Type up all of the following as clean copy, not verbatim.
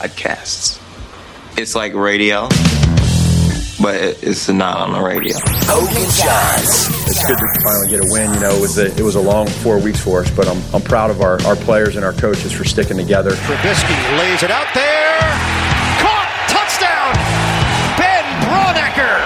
podcasts. It's like radio, but it's not on the radio. Hogan Johns. It's good to finally get a win. You know, it was a long 4 weeks for us, but I'm proud of our players and our coaches for sticking together. Trubisky lays it out there. Caught! Touchdown! Ben Braunecker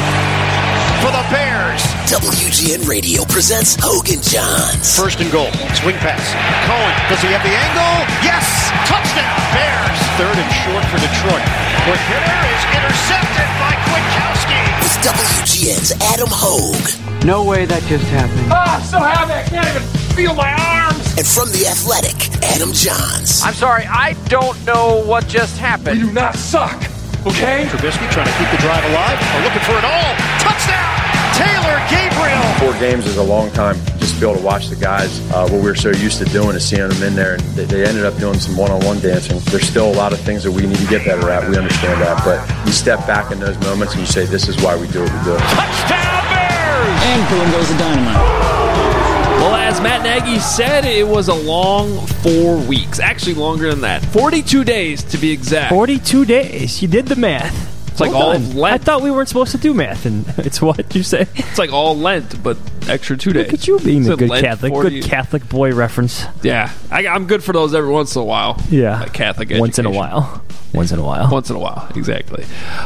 for the Bears. WGN Radio presents Hogan Johns. First and goal. Swing pass. Cohen. Does he have the angle? Yes! Touchdown! Bears. Third and short for Detroit. Quick hitter is intercepted by Kwiatkowski. With WGN's Adam Hogue. No way that just happened. So happy I can't even feel my arms. And from The Athletic, Adam Johns. I'm sorry, I don't know what just happened. We do not suck, okay? Trubisky trying to keep the drive alive. We're looking for it all. Touchdown! Taylor Gabriel. 4 games is a long time. Just to be able to watch the guys, what we were so used to doing is seeing them in there, and they ended up doing some one-on-one dancing. There's still a lot of things that we need to get better at. We understand that, but you step back in those moments and you say, this is why we do what we do. Touchdown Bears! And boom goes the dynamite. Well, as Matt Nagy said, it was a long 4 weeks. Actually, longer than that. 42 days, to be exact. 42 days. You did the math. It's like all of Lent. I thought we weren't supposed to do math, and it's what you say. It's like all Lent, but extra 2 days. Look at you being a good Lent Catholic. 40. Good Catholic boy reference. Yeah. I'm good for those every once in a while. Yeah. Like Catholic education. Once in a while. Once in a while. Once in a while, exactly.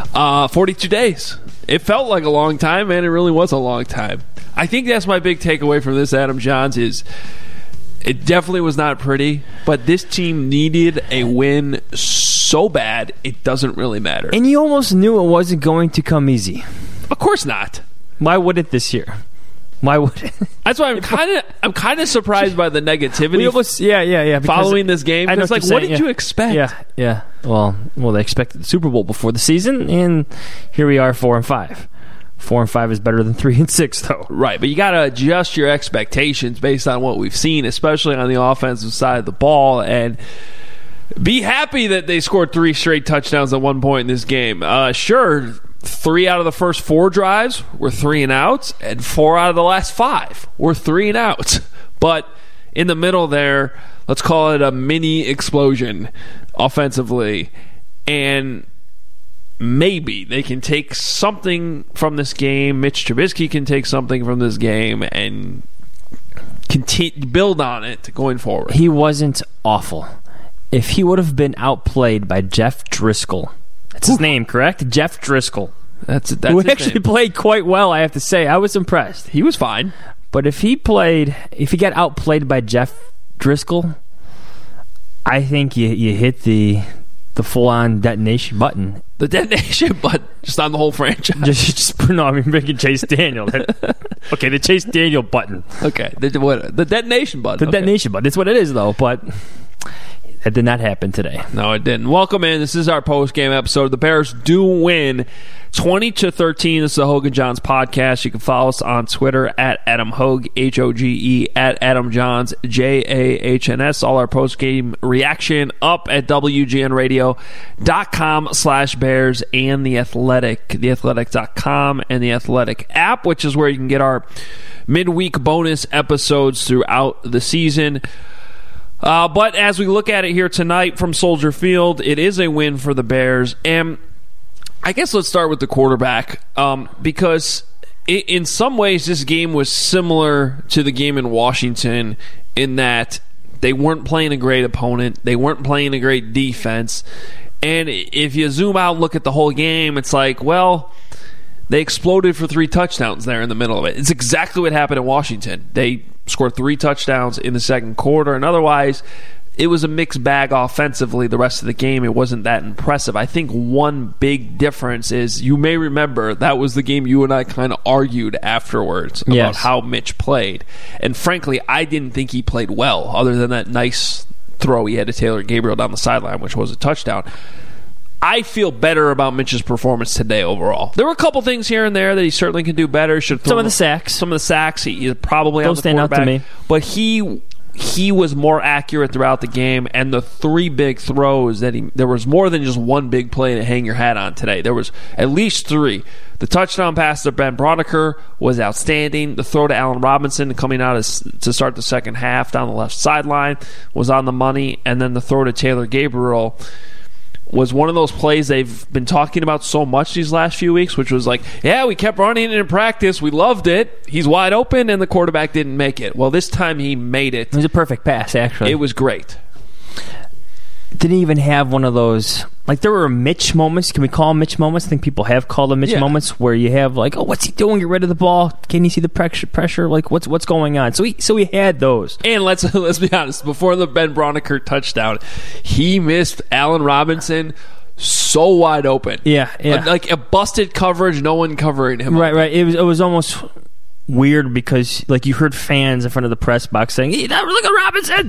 42 days. It felt like a long time, and it really was a long time. I think that's my big takeaway from this, Adam Johns, is it definitely was not pretty, but this team needed a win so bad, it doesn't really matter. And you almost knew it wasn't going to come easy. Of course not. Why would it this year? Why would it? That's why I'm kind of surprised by the negativity. Yeah. Following this game, it's like, what did you expect? Yeah. Well, they expected the Super Bowl before the season, and here we are, 4-5. 4-5 is better than 3-6, though. Right, but you got to adjust your expectations based on what we've seen, especially on the offensive side of the ball, and be happy that they scored 3 straight touchdowns at one point in this game. Sure, 3 out of the first 4 drives were 3 and outs, and 4 out of the last 5 were 3 and outs. But in the middle there, let's call it a mini explosion offensively, and maybe they can take something from this game. Mitch Trubisky can take something from this game and build on it going forward. He wasn't awful. If he would have been outplayed by Jeff Driscoll, that's his name, correct? Jeff Driscoll. That's who actually played quite well, I have to say. I was impressed. He was fine. But if he got outplayed by Jeff Driscoll, I think you hit the full-on detonation button. The detonation button, just on the whole franchise. Making Chase Daniel. Okay, the Chase Daniel button. Okay, the detonation button. The detonation button. It's what it is, though, but that did not happen today. No, it didn't. Welcome in. This is our post-game episode. The Bears do win 20-13. This is the Hogan Johns podcast. You can follow us on Twitter at Adam Hogue, Hoge, at Adam Johns, Jahns. All our post-game reaction up at WGNradio.com/Bears and The Athletic, theathletic.com, and The Athletic app, which is where you can get our midweek bonus episodes throughout the season. But as we look at it here tonight from Soldier Field, it is a win for the Bears. And I guess let's start with the quarterback, because in some ways this game was similar to the game in Washington in that they weren't playing a great opponent. They weren't playing a great defense. And if you zoom out and look at the whole game, it's like, well, they exploded for 3 touchdowns there in the middle of it. It's exactly what happened in Washington. They scored 3 touchdowns in the second quarter, and otherwise it was a mixed bag offensively the rest of the game. It wasn't that impressive. I think one big difference is, you may remember, that was the game you and I kind of argued afterwards about how Mitch played. And frankly, I didn't think he played well, other than that nice throw he had to Taylor Gabriel down the sideline, which was a touchdown. I feel better about Mitch's performance today overall. There were a couple things here and there that he certainly can do better. Some of the sacks. He's probably on the quarterback. Out to me. But he was more accurate throughout the game, and the 3 big throws there was more than just one big play to hang your hat on today. There was at least 3. The touchdown pass to Ben Braunecker was outstanding. The throw to Allen Robinson coming out to start the second half down the left sideline was on the money, and then the throw to Taylor Gabriel was one of those plays they've been talking about so much these last few weeks, which was like, yeah, we kept running it in practice. We loved it. He's wide open, and the quarterback didn't make it. Well, this time he made it. It was a perfect pass, actually. It was great. Didn't even have one of those, like there were Mitch moments. Can we call them Mitch moments? I think people have called them Mitch moments where you have like, oh, what's he doing? Get rid of the ball. Can you see the pressure? Like what's going on? So we had those. And let's be honest. Before the Ben Brauneckert touchdown, he missed Allen Robinson so wide open. Yeah. Like a busted coverage, no one covering him. Right. It was almost weird because like you heard fans in front of the press box saying, hey, look at Robinson,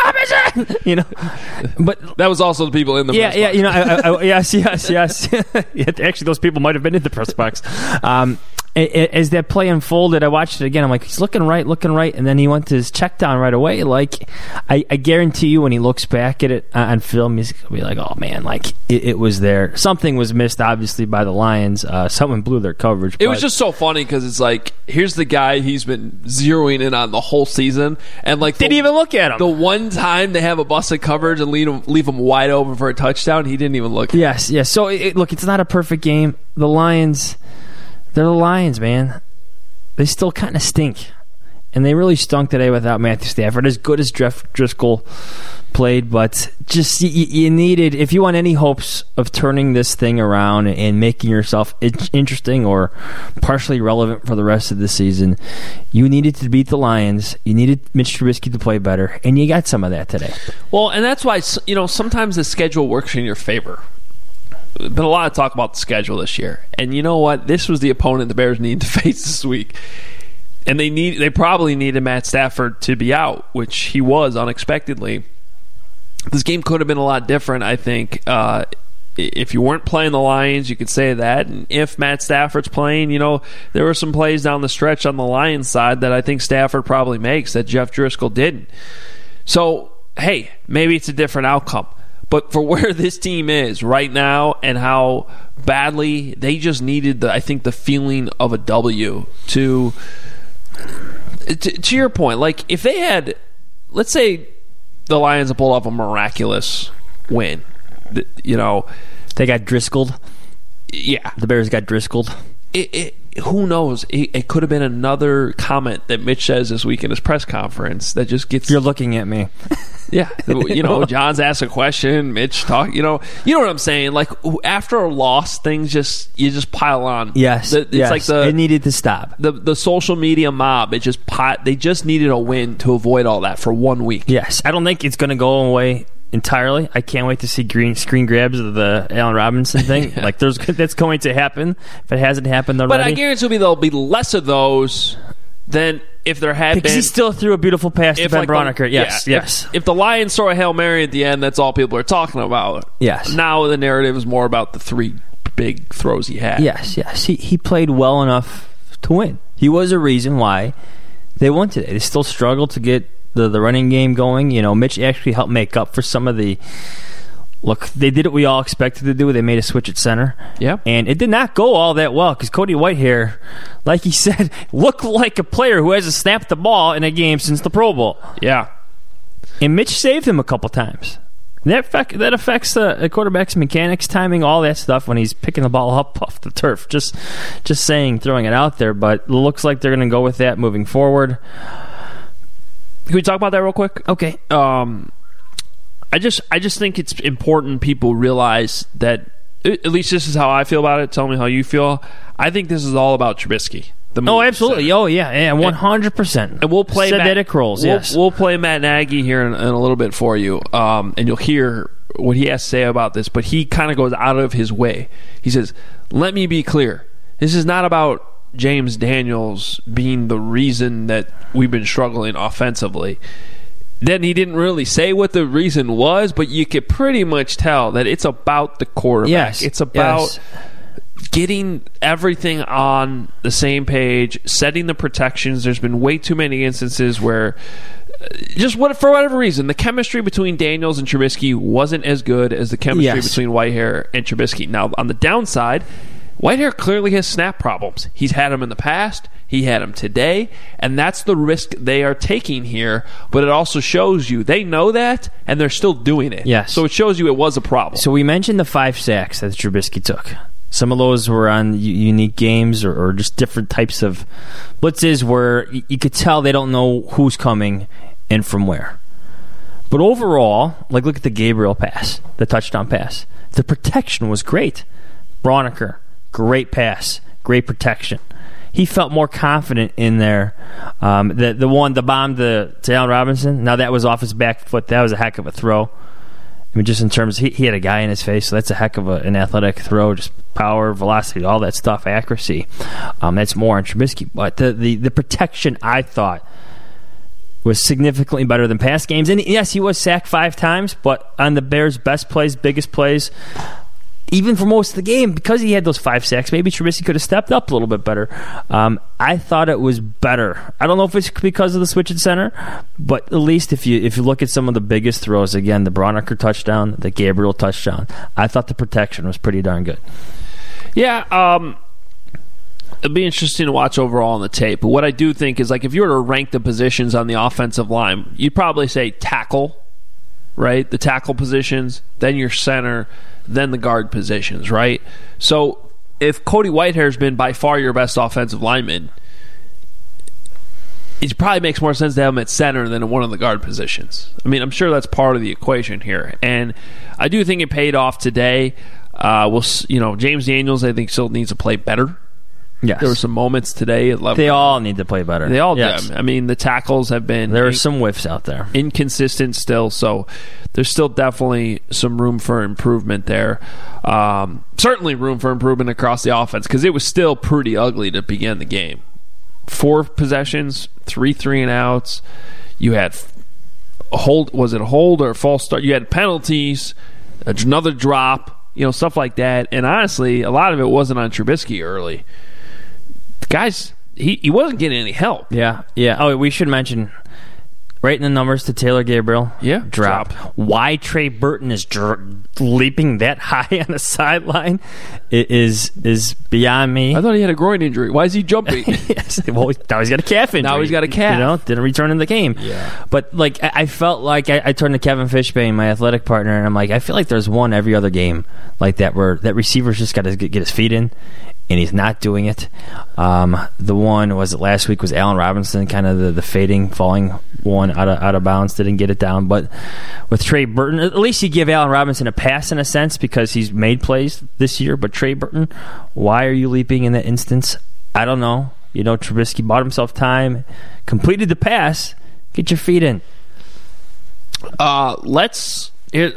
but that was also the people in the press box. Yes. Actually, those people might have been in the press box. As that play unfolded, I watched it again. I'm like, he's looking right, and then he went to his check down right away. Like, I guarantee you, when he looks back at it on film, he's gonna be like, "Oh man, like it was there. Something was missed, obviously, by the Lions. Someone blew their coverage." It was just so funny because it's like, here's the guy he's been zeroing in on the whole season, and like didn't even look at him. The one time they have a busted coverage and leave him wide open for a touchdown, he didn't even look. Yes. So look, it's not a perfect game. The Lions. They're the Lions, man. They still kind of stink. And they really stunk today without Matthew Stafford. As good as Jeff Driscoll played, but just you needed, if you want any hopes of turning this thing around and making yourself interesting or partially relevant for the rest of the season, you needed to beat the Lions. You needed Mitch Trubisky to play better, and you got some of that today. Well, and that's why, sometimes the schedule works in your favor. Been a lot of talk about the schedule this year, and you know what? This was the opponent the Bears needed to face this week, and they probably needed Matt Stafford to be out, which he was unexpectedly. This game could have been a lot different, I think. If you weren't playing the Lions, you could say that, and if Matt Stafford's playing, there were some plays down the stretch on the Lions side that I think Stafford probably makes that Jeff Driscoll didn't. So, hey, maybe it's a different outcome. But for where this team is right now and how badly they just needed, I think, the feeling of a W to your point. Like, if they had, let's say the Lions have pulled off a miraculous win, They got Driscolled. Yeah. The Bears got Driscolled. Who knows? It could have been another comment that Mitch says this week in his press conference that just gets... You're looking at me. Yeah. John's asked a question, Mitch talk, you know what I'm saying? Like, after a loss, you just pile on. Yes. Like it needed to stop. The social media mob, they just needed a win to avoid all that for 1 week. Yes. I don't think it's going to go away entirely. I can't wait to see screen grabs of the Allen Robinson thing. Yeah. Like, that's going to happen if it hasn't happened already. But I guarantee there'll be less of those than if there had been. Because he still threw a beautiful pass to Ben Brauneckert. Yes. If the Lions throw a Hail Mary at the end, that's all people are talking about. Yes. Now the narrative is more about the 3 big throws he had. Yes. He played well enough to win. He was a reason why they won today. They still struggled to get the running game going. Mitch actually helped make up for some of the... Look, they did what we all expected to do. They made a switch at center. Yeah. And it did not go all that well because Cody Whitehair, like he said, looked like a player who hasn't snapped the ball in a game since the Pro Bowl. Yeah. And Mitch saved him a couple times. That affects the quarterback's mechanics, timing, all that stuff when he's picking the ball up off the turf. Just throwing it out there. But it looks like they're going to go with that moving forward. Can we talk about that real quick? Okay. I just think it's important people realize that, at least this is how I feel about it. Tell me how you feel. I think this is all about Trubisky. Oh, absolutely. Center. Oh, yeah, 100%. And we'll play Matt Kroles, yes. We'll play Matt Nagy here in a little bit for you, and you'll hear what he has to say about this. But he kind of goes out of his way. He says, "Let me be clear. This is not about James Daniels being the reason that we've been struggling offensively." Then he didn't really say what the reason was, but you could pretty much tell that it's about the quarterback. Yes. It's about getting everything on the same page, setting the protections. There's been way too many instances where for whatever reason, the chemistry between Daniels and Trubisky wasn't as good as the chemistry between Whitehair and Trubisky. Now, on the downside, Whitehair clearly has snap problems. He's had them in the past. He had them today. And that's the risk they are taking here. But it also shows you they know that, and they're still doing it. Yes. So it shows you it was a problem. So we mentioned the 5 sacks that Trubisky took. Some of those were on unique games or just different types of blitzes where you could tell they don't know who's coming and from where. But overall, like look at the Gabriel pass, the touchdown pass. The protection was great. Braunecker, great pass, great protection. He felt more confident in there. The bomb to Allen Robinson, now that was off his back foot. That was a heck of a throw. I mean, just in terms, he had a guy in his face, so that's a heck of an athletic throw. Just power, velocity, all that stuff, accuracy. That's more on Trubisky. But the protection, I thought, was significantly better than past games. And yes, he was sacked 5 times, but on the Bears' best plays, biggest plays, even for most of the game, because he had those 5 sacks, maybe Trubisky could have stepped up a little bit better. I thought it was better. I don't know if it's because of the switch at center, but at least if you look at some of the biggest throws, again, the Braunecker touchdown, the Gabriel touchdown, I thought the protection was pretty darn good. Yeah, it'll be interesting to watch overall on the tape. But what I do think is, like, if you were to rank the positions on the offensive line, you'd probably say tackle, right? The tackle positions, then your center, then the guard positions, right? So if Cody Whitehair's been by far your best offensive lineman, it probably makes more sense to have him at center than in one of the guard positions. I mean, I'm sure that's part of the equation here. And I do think it paid off today. James Daniels, I think, still needs to play better. Yes. There were some moments today at level. They all need to play better. They all yes. do. I mean, the tackles have been... There are some whiffs out there. Inconsistent still, so there's still definitely some room for improvement there. Certainly room for improvement across the offense, because it was still pretty ugly to begin the game. 4 possessions, 3 3-and-outs. You had a hold. Was it a hold or a false start? You had penalties, another drop, stuff like that. And honestly, a lot of it wasn't on Trubisky early. Guys, he wasn't getting any help. Yeah. Oh, we should mention right in the numbers to Taylor Gabriel. Yeah, drop. Why Trey Burton is leaping that high on the sideline is beyond me. I thought he had a groin injury. Why is he jumping? Yes. Well, now he's got a calf injury. Now he's got a calf. Didn't return in the game. Yeah. But like I felt like I turned to Kevin Fishbane, my athletic partner, and I'm like, I feel like there's one every other game like that where that receiver's just got to get his feet in. And he's not doing it. The one was last week was Allen Robinson, kind of the fading, falling one out of bounds. Didn't get it down. But with Trey Burton, at least you give Allen Robinson a pass in a sense because he's made plays this year. But Trey Burton, why are you leaping in that instance? I don't know. Trubisky bought himself time, completed the pass. Get your feet in. Let's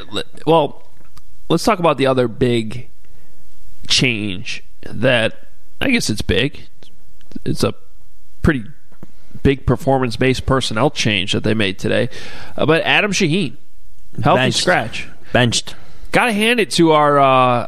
talk about the other big change. That I guess it's big. It's a pretty big performance-based personnel change that they made today. But Adam Shaheen, healthy Benched. scratch, Benched. Got to hand it to our.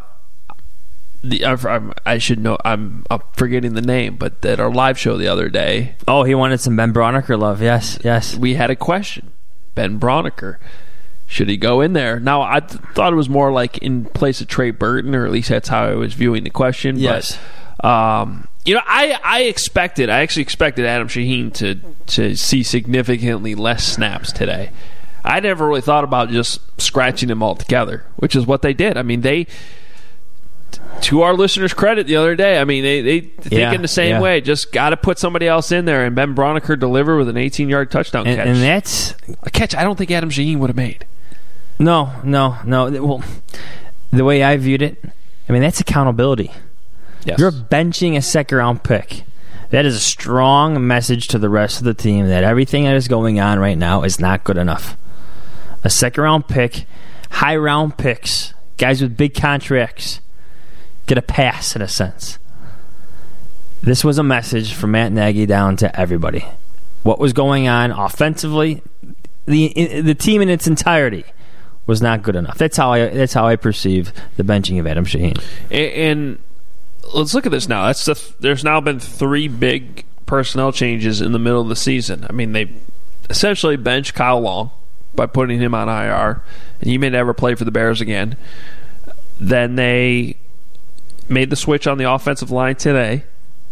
I should know. I'm forgetting the name, but at our live show the other day. Oh, he wanted some Ben Braunecker love. Yes. We had a question. Ben Braunecker. Should he go in there? Now, I thought it was more like in place of Trey Burton, or at least that's how I was viewing the question. Yes. But, I actually expected Adam Shaheen to see significantly less snaps today. I never really thought about just scratching him altogether, which is what they did. I mean, they, to our listeners' credit the other day, I mean, they think in the same way. Just got to put somebody else in there, and Ben Braunecker delivered with an 18-yard touchdown catch. And that's a catch I don't think Adam Shaheen would have made. No. Well, the way I viewed it, I mean, that's accountability. Yes. You're benching a second-round pick. That is a strong message to the rest of the team that everything that is going on right now is not good enough. A second-round pick, high-round picks, guys with big contracts, get a pass in a sense. This was a message from Matt Nagy down to everybody. What was going on offensively, the team in its entirety was not good enough. That's how I perceive the benching of Adam Shaheen. And let's look at this now. There's now been 3 big personnel changes in the middle of the season. I mean, they essentially benched Kyle Long by putting him on IR, and he may never play for the Bears again. Then they made the switch on the offensive line today.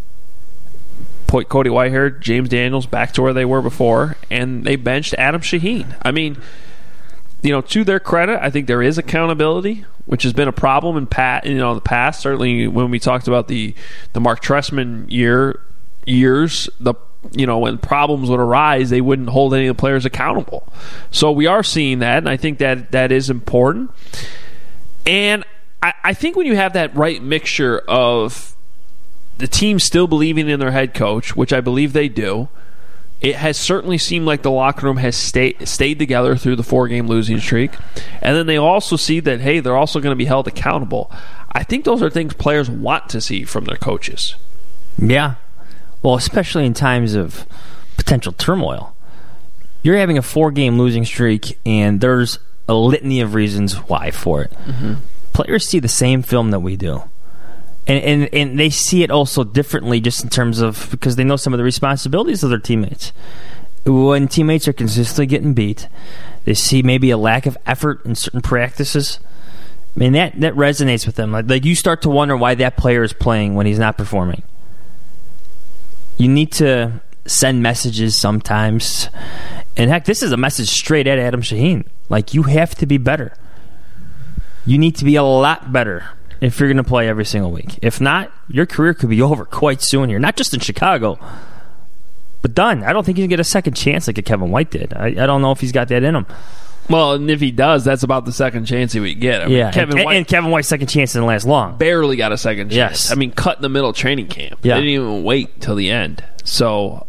Put Cody Whitehair, James Daniels back to where they were before, and they benched Adam Shaheen. I mean, to their credit, I think there is accountability, which has been a problem in the past. Certainly, when we talked about the Mark Trestman years, when problems would arise, they wouldn't hold any of the players accountable. So we are seeing that, and I think that is important. And I think when you have that right mixture of the team still believing in their head coach, which I believe they do, it has certainly seemed like the locker room has stayed together through the 4-game losing streak. And then they also see that, hey, they're also going to be held accountable. I think those are things players want to see from their coaches. Yeah. Well, especially in times of potential turmoil. You're having a 4-game losing streak, and there's a litany of reasons why for it. Mm-hmm. Players see the same film that we do. And they see it also differently just in terms of, because they know some of the responsibilities of their teammates. When teammates are consistently getting beat, they see maybe a lack of effort in certain practices. I mean, that resonates with them. Like you start to wonder why that player is playing when he's not performing. You need to send messages sometimes. And heck, this is a message straight at Adam Shaheen. Like, you have to be better. You need to be a lot better if you're going to play every single week. If not, your career could be over quite soon here. Not just in Chicago, but done. I don't think he's going to get a second chance like a Kevin White did. I don't know if he's got that in him. Well, and if he does, that's about the second chance he would get. Yeah, Kevin White's second chance didn't last long. Barely got a second chance. Yes. I mean, cut in the middle of training camp. Yeah. They didn't even wait till the end. So,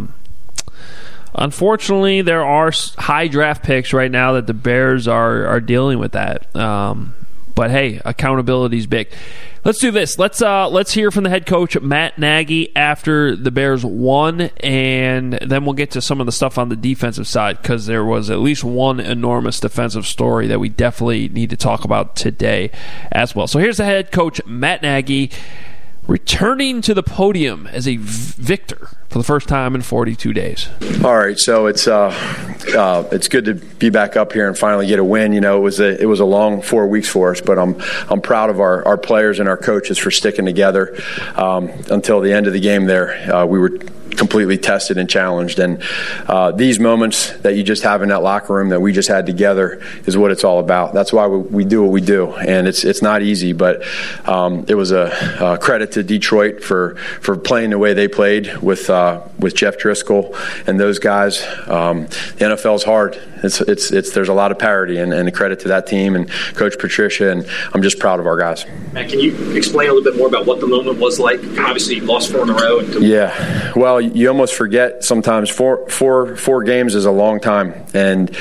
unfortunately, there are high draft picks right now that the Bears are dealing with that. But hey, accountability's big. Let's do this. Let's hear from the head coach, Matt Nagy, after the Bears won, and then we'll get to some of the stuff on the defensive side, because there was at least one enormous defensive story that we definitely need to talk about today as well. So here's the head coach, Matt Nagy, returning to the podium as a victor for the first time in 42 days. All right, so it's good to be back up here and finally get a win. It was a long 4 weeks for us, but I'm proud of our players and our coaches for sticking together until the end of the game. There, we were completely tested and challenged, and these moments that you just have in that locker room that we just had together is what it's all about. That's why we do what we do, and it's not easy, but it was a credit to Detroit for playing the way they played with Jeff Driscoll and those guys. The NFL's hard. There's a lot of parity, and a credit to that team and Coach Patricia, and I'm just proud of our guys. Matt, can you explain a little bit more about what the moment was like? Obviously, you lost 4 in a row. Yeah, well, you almost forget sometimes. Four games is a long time, and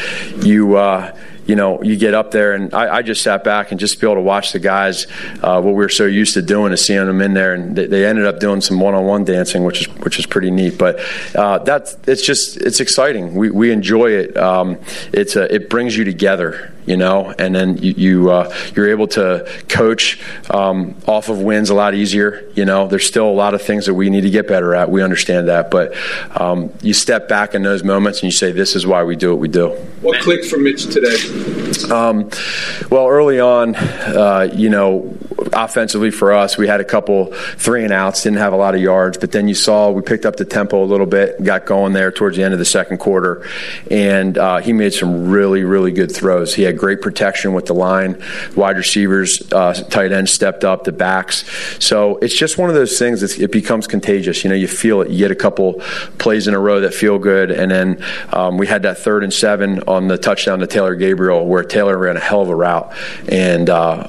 you get up there, and I just sat back and just be able to watch the guys. What we were so used to doing is seeing them in there, and they ended up doing some one-on-one dancing, which is pretty neat. But it's exciting. We enjoy it. It brings you together, and then you're able to coach off of wins a lot easier. There's still a lot of things that we need to get better at. We understand that, but you step back in those moments and you say, "This is why we do what we do." What clicked for Mitch today? Well, early on, offensively for us, we had a couple 3-and-outs, didn't have a lot of yards, but then you saw we picked up the tempo a little bit, got going there towards the end of the second quarter, and he made some really, really good throws. He had great protection with the line, wide receivers, tight ends stepped up, the backs. So it's just one of those things that it becomes contagious. You feel it. You get a couple plays in a row that feel good, and then we had that 3rd and 7 on the touchdown to Taylor Gabriel, where Taylor ran a hell of a route, and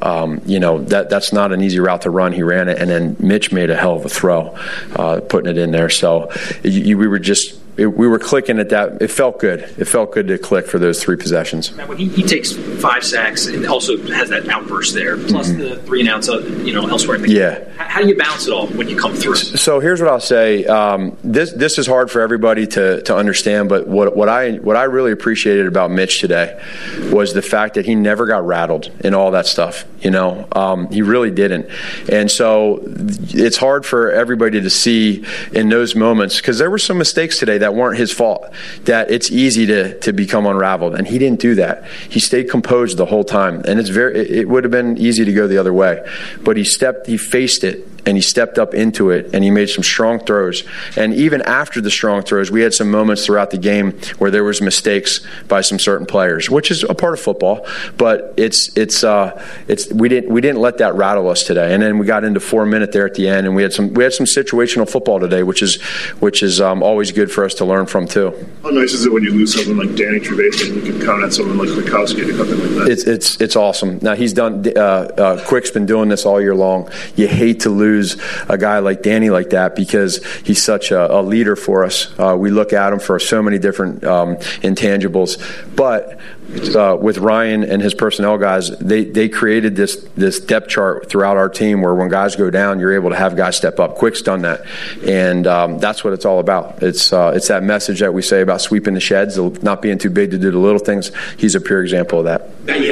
that's not an easy route to run. He ran it, and then Mitch made a hell of a throw, putting it in there. So we were clicking at that. It felt good. It felt good to click for those 3 possessions. Now, when he takes 5 sacks and also has that outburst there, plus the 3-and-outs, elsewhere in the game. How do you balance it all when you come through? So here's what I'll say. This is hard for everybody to understand, but what I really appreciated about Mitch today was the fact that he never got rattled in all that stuff. He really didn't, and so it's hard for everybody to see in those moments, because there were some mistakes today that weren't his fault, that it's easy to become unraveled. And he didn't do that. He stayed composed the whole time. And it would have been easy to go the other way. But he faced it, and he stepped up into it, and he made some strong throws. And even after the strong throws, we had some moments throughout the game where there was mistakes by some certain players, which is a part of football. But we didn't let that rattle us today. And then we got into 4 minutes there at the end, and we had some situational football today, which is always good for us to learn from too. How nice is it when you lose someone like Danny Trevathan and you can count on someone like Kwiatkowski to come in like that? It's awesome. Now he's done. Quick's been doing this all year long. You hate to lose a guy like Danny like that because he's such a leader for us. We look at him for so many different intangibles, but with Ryan and his personnel guys, they created this depth chart throughout our team where when guys go down, you're able to have guys step up. Quick's done that, and that's what it's all about. It's that message that we say about sweeping the sheds, not being too big to do the little things. He's a pure example of that. Any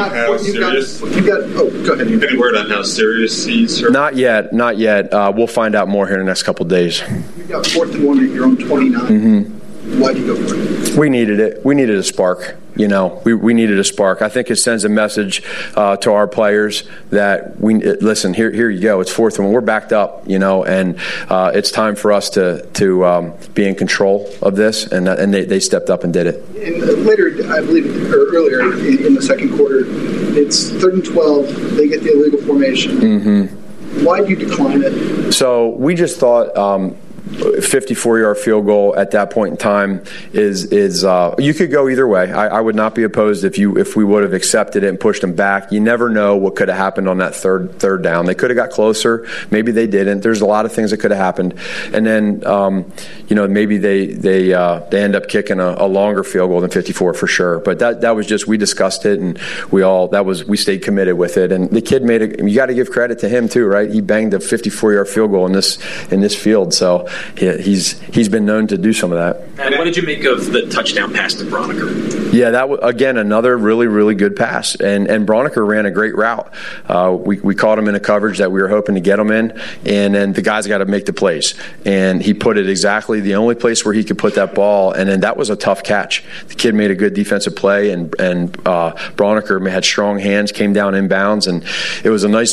word on how serious he's hurt? Not yet. We'll find out more here in the next couple of days. You got 4th and 1 at your own 29. Mm-hmm. Why'd you go for it? We needed it. We needed a spark. We needed a spark. I think it sends a message to our players that listen. Here you go. It's 4th and 1. We're backed up. And it's time for us to be in control of this. And they stepped up and did it. And later, I believe, or earlier in the second quarter, it's 3rd and 12. They get the illegal formation. Mm-hmm. Why did you decline it? So we just thought 54-yard field goal at that point in time is you could go either way. I would not be opposed if we would have accepted it and pushed them back. You never know what could have happened on that third down. They could have got closer. Maybe they didn't. There's a lot of things that could have happened. And then maybe they end up kicking a longer field goal than 54 for sure. But that was just, we discussed it, and we stayed committed with it. And the kid you got to give credit to him too, right? He banged a 54-yard field goal in this field. So he's been known to do some of that. And what did you make of the touchdown pass to Broniker? Yeah, that was, again, another really, really good pass. And Broniker ran a great route. We caught him in a coverage that we were hoping to get him in, and then the guy's got to make the plays. And he put it exactly the only place where he could put that ball, and then that was a tough catch. The kid made a good defensive play, and Broniker had strong hands, came down inbounds, and it was a nice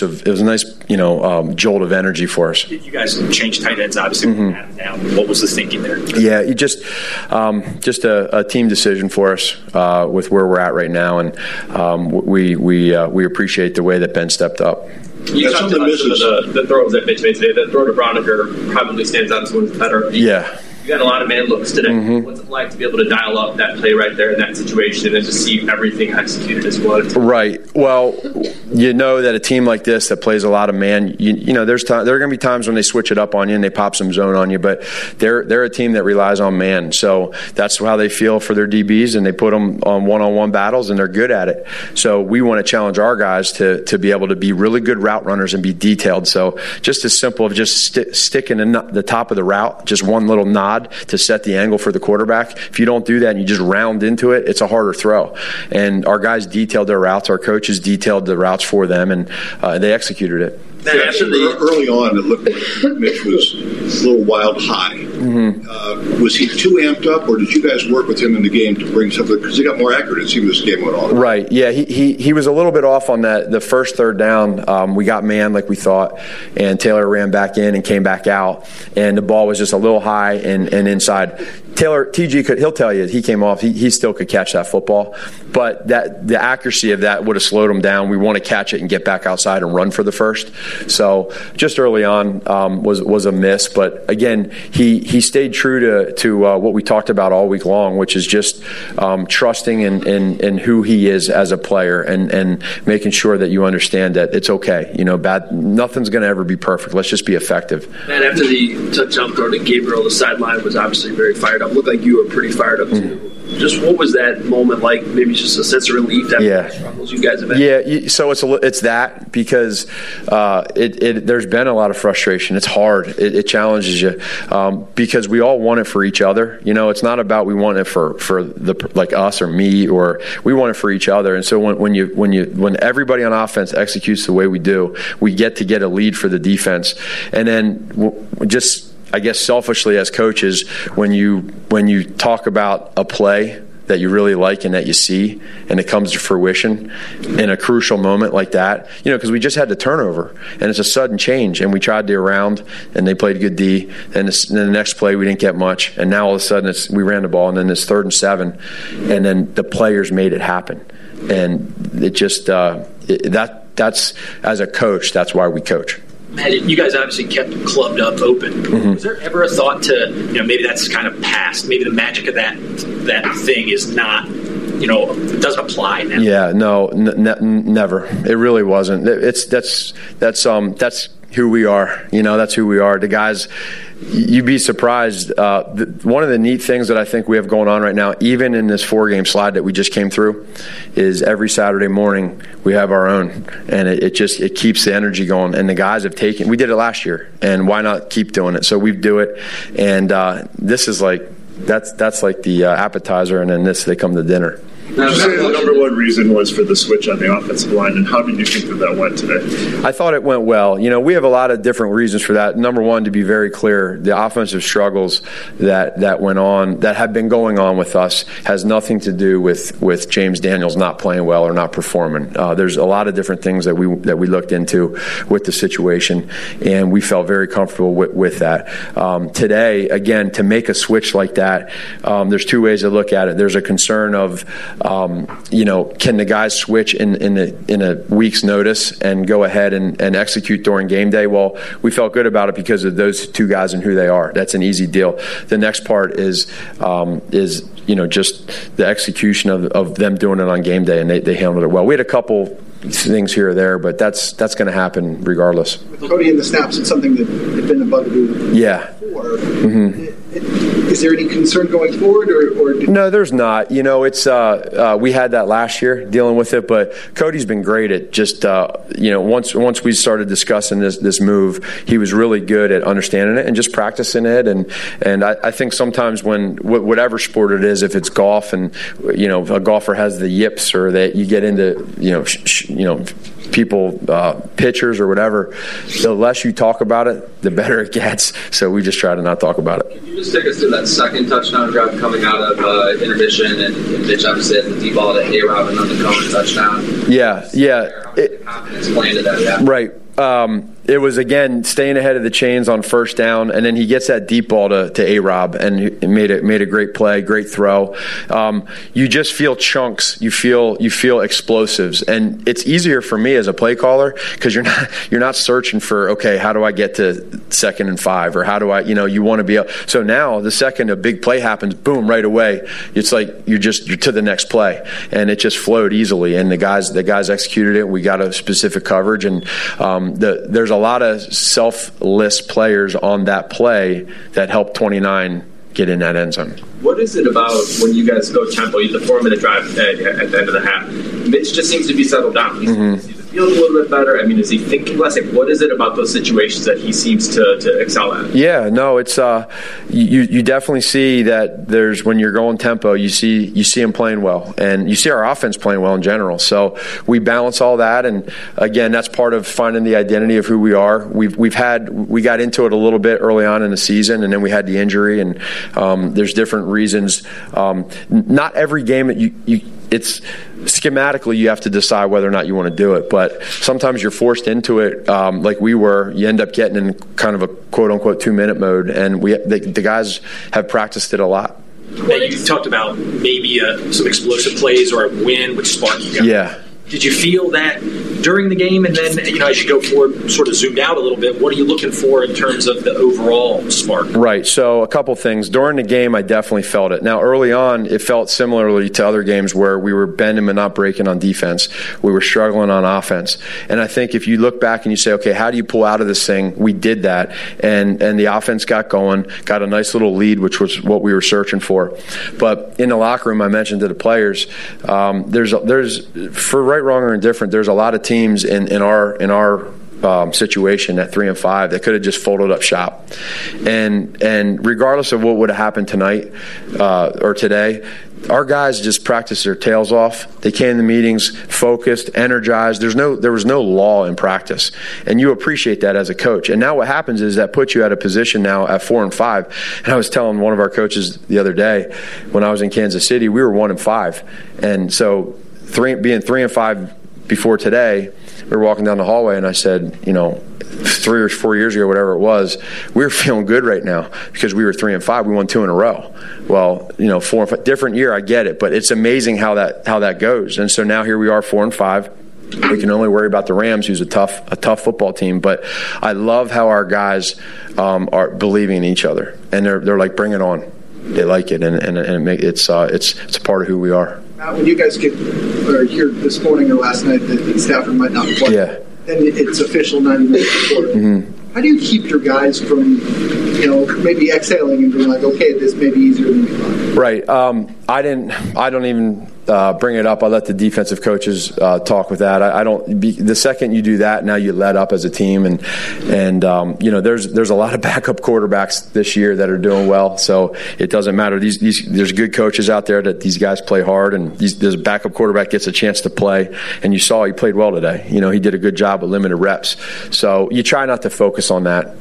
jolt of energy for us. You guys changed tight ends, obviously. Mm-hmm. Down. What was the thinking there? Yeah, just a team decision for us with where we're at right now, and we appreciate the way that Ben stepped up. You talked about the throws that Mitch made today. The throw to Broniker probably stands out as one of the better. Yeah. You got a lot of man looks today. Mm-hmm. What's it like to be able to dial up that play right there in that situation and to see everything executed as well? Right. Well, that a team like this that plays a lot of man, there are going to be times when they switch it up on you and they pop some zone on you, but they're a team that relies on man. So that's how they feel for their DBs, and they put them on one-on-one battles, and they're good at it. So we want to challenge our guys to be able to be really good route runners and be detailed. So just as simple of just sticking the top of the route, just one little nod to set the angle for the quarterback. If you don't do that and you just round into it, it's a harder throw. And our guys detailed their routes. Our coaches detailed the routes for them, and they executed it. Early on, it looked like Mitch was a little wild high. Mm-hmm. Was he too amped up, or did you guys work with him in the game to bring something? Because he got more accurate, it seemed, as the game went on. Right, yeah. He was a little bit off on that. The first third down, we got man like we thought, and Taylor ran back in and came back out, and the ball was just a little high and inside. Taylor, TG, he'll tell you, he came off, he still could catch that football, but the accuracy of that would have slowed him down. We want to catch it and get back outside and run for the first. So just early on was a miss, but again, he stayed true to what we talked about all week long, which is just trusting in who he is as a player, and making sure that you understand that it's okay. Nothing's going to ever be perfect. Let's just be effective. And after the touchdown throw to Gabriel, the sideline was obviously very fired up. Looked like you were pretty fired up too. Just what was that moment like? Maybe just a sense of relief after the struggles you guys have had. Yeah, so it's that because there's been a lot of frustration. It's hard. It challenges you because we all want it for each other. It's not about we want it for like us or me, or we want it for each other. And so when everybody on offense executes the way we do, we get a lead for the defense, and then just I guess selfishly as coaches, when you talk about a play that you really like and that you see, and it comes to fruition in a crucial moment like that, because we just had the turnover, and it's a sudden change, and we tried the around, and they played good D, and then the next play we didn't get much, and now all of a sudden we ran the ball, and then it's 3rd and 7, and then the players made it happen, and it just that's as a coach, that's why we coach. You guys obviously kept clubbed up open. Was there ever a thought to, maybe that's kind of past? Maybe the magic of that thing is not, it doesn't apply now. Yeah, no, never. It really wasn't. That's who we are. That's who we are. The guys, you'd be surprised. One of the neat things that I think we have going on right now, even in this 4-game slide that we just came through, is every Saturday morning we have our own, and it keeps the energy going. And the guys have taken. We did it last year, and why not keep doing it? So we do it, and this is like that's like the appetizer, and then they come to dinner. Would you say the number one reason was for the switch on the offensive line, and how did you think that went today? I thought it went well. We have a lot of different reasons for that. Number one, to be very clear, the offensive struggles that went on, that have been going on with us, has nothing to do with James Daniels not playing well or not performing. There's a lot of different things that we looked into with the situation, and we felt very comfortable with that. Today, again, to make a switch like that, there's 2 ways to look at it. There's a concern of can the guys switch in a week's notice and go ahead and execute during game day? Well, we felt good about it because of those 2 guys and who they are. That's an easy deal. The next part is just the execution of them doing it on game day, and they handled it well. We had a couple things here or there, but that's going to happen regardless. With Cody in the snaps, it's something that had been a bugaboo. Yeah. Before. Is there any concern going forward, or no? There's not. It's we had that last year dealing with it, but Cody's been great at just once we started discussing this move, he was really good at understanding it and just practicing it. And I think sometimes when whatever sport it is, if it's golf and a golfer has the yips, or that you get into people, pitchers or whatever, the less you talk about it, the better it gets. So we just try to not talk about it. Can you just take us through that second touchdown drive coming out of intermission, and Mitch obviously has the deep ball to A-Rob and then the Cohen touchdown? Yeah. Confidence playing to that, yeah. Right. It was, again, staying ahead of the chains on first down, and then he gets that deep ball to A-Rob, and it made a great play, great throw. You just feel chunks. You feel explosives, and it's easier for me as a play caller because you're not searching for, okay, how do I get to 2nd and 5, or how do I, you want to be up. So now the second a big play happens, boom, right away, it's like you're to the next play, and it just flowed easily, and the guys executed it. We got a specific coverage, and there's a lot of selfless players on that play that helped 29 get in that end zone. What is it about when you guys go tempo, the 4-minute drive at the end of the half? Mitch just seems to be settled down. He seems to feel a little bit better. I mean, is he thinking less? Like, what is it about those situations that he seems to excel at? Yeah, no, it's you definitely see that there's, when you're going tempo, you see him playing well, and you see our offense playing well in general. So we balance all that, and again, that's part of finding the identity of who we are. We got into it a little bit early on in the season, and then we had the injury, and there's different reasons. Not every game that it's schematically you have to decide whether or not you want to do it, but sometimes you're forced into it, like we were. You end up getting in kind of a quote-unquote 2-minute mode, and the guys have practiced it a lot. Now, you talked about maybe some explosive plays or a win, which sparked you guys. Yeah. Did you feel that during the game, and then as you go forward, sort of zoomed out a little bit? What are you looking for in terms of the overall spark? Right. So a couple things. During the game, I definitely felt it. Now, early on, it felt similarly to other games where we were bending but not breaking on defense. We were struggling on offense. And I think if you look back and you say, okay, how do you pull out of this thing? We did that, and the offense got going, got a nice little lead, which was what we were searching for. But in the locker room, I mentioned to the players, there's for right, wrong, or indifferent, there's a lot of teams in our situation at 3 and 5 that could have just folded up shop, and regardless of what would have happened tonight or today, our guys just practice their tails off. They came to meetings focused, energized. There was no law in practice, and you appreciate that as a coach. And now what happens is that puts you at a position now at 4-5. And I was telling one of our coaches the other day when I was in Kansas City, we were 1-5, and so being 3-5 before today, we were walking down the hallway, and I said, 3 or 4 years ago, whatever it was, we were feeling good right now because we were 3-5. We won 2 in a row. Well, 4 and 5, different year, I get it, but it's amazing how that goes. And so now here we are, 4-5. We can only worry about the Rams, who's a tough football team. But I love how our guys are believing in each other, and they're like, bring it on. They like it, and it's a part of who we are. When you guys get or hear this morning or last night that Stafford might not play, and it's official 90 minutes before, how do you keep your guys from, maybe exhaling and being like, okay, this may be easier than we thought? Right. I don't even bring it up. I let the defensive coaches talk with that. The second you do that, now you let up as a team, and there's a lot of backup quarterbacks this year that are doing well. So it doesn't matter. There's good coaches out there that these guys play hard, and this backup quarterback gets a chance to play. And you saw he played well today. He did a good job with limited reps. So you try not to focus on that,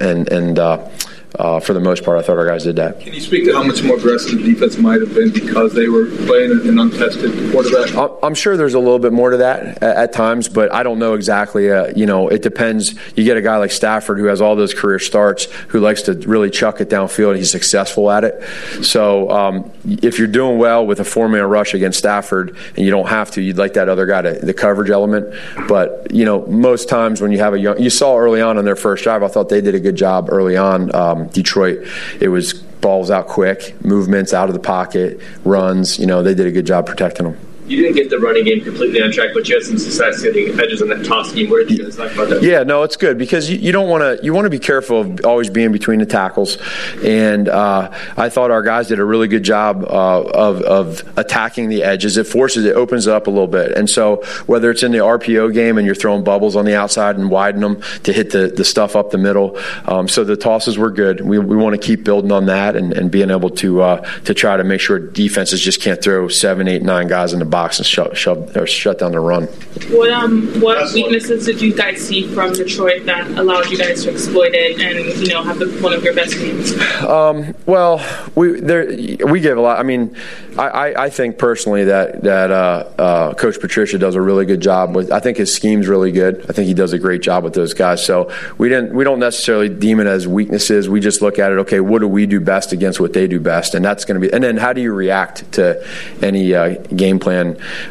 for the most part, I thought our guys did that. Can you speak to how much more aggressive the defense might have been because they were playing an untested quarterback? I'm sure there's a little bit more to that at times, but I don't know exactly. It depends. You get a guy like Stafford who has all those career starts, who likes to really chuck it downfield, and he's successful at it. So if you're doing well with a 4-man rush against Stafford, and you don't have to, you'd like that other guy the coverage element. But, most times when you have you saw early on their first drive, I thought they did a good job early on. Detroit, it was balls out quick, movements out of the pocket, runs. They did a good job protecting them. You didn't get the running game completely on track, but you had some success getting edges on that toss scheme. What did you guys talk about that? Yeah, no, it's good because you don't want to. You want to be careful of always being between the tackles. And I thought our guys did a really good job of attacking the edges. It opens it up a little bit. And so whether it's in the RPO game and you're throwing bubbles on the outside and widen them to hit the stuff up the middle, so the tosses were good. We want to keep building on that and being able to try to make sure defenses just can't throw 7, 8, 9 guys in the box and shut down the run. What weaknesses did you guys see from Detroit that allowed you guys to exploit it and have one of your best games? Well, we gave a lot. I mean, I think personally that Coach Patricia does a really good job with. I think his scheme's really good. I think he does a great job with those guys. So we don't necessarily deem it as weaknesses. We just look at it. Okay, what do we do best against what they do best, and that's going to be. And then how do you react to any game plan?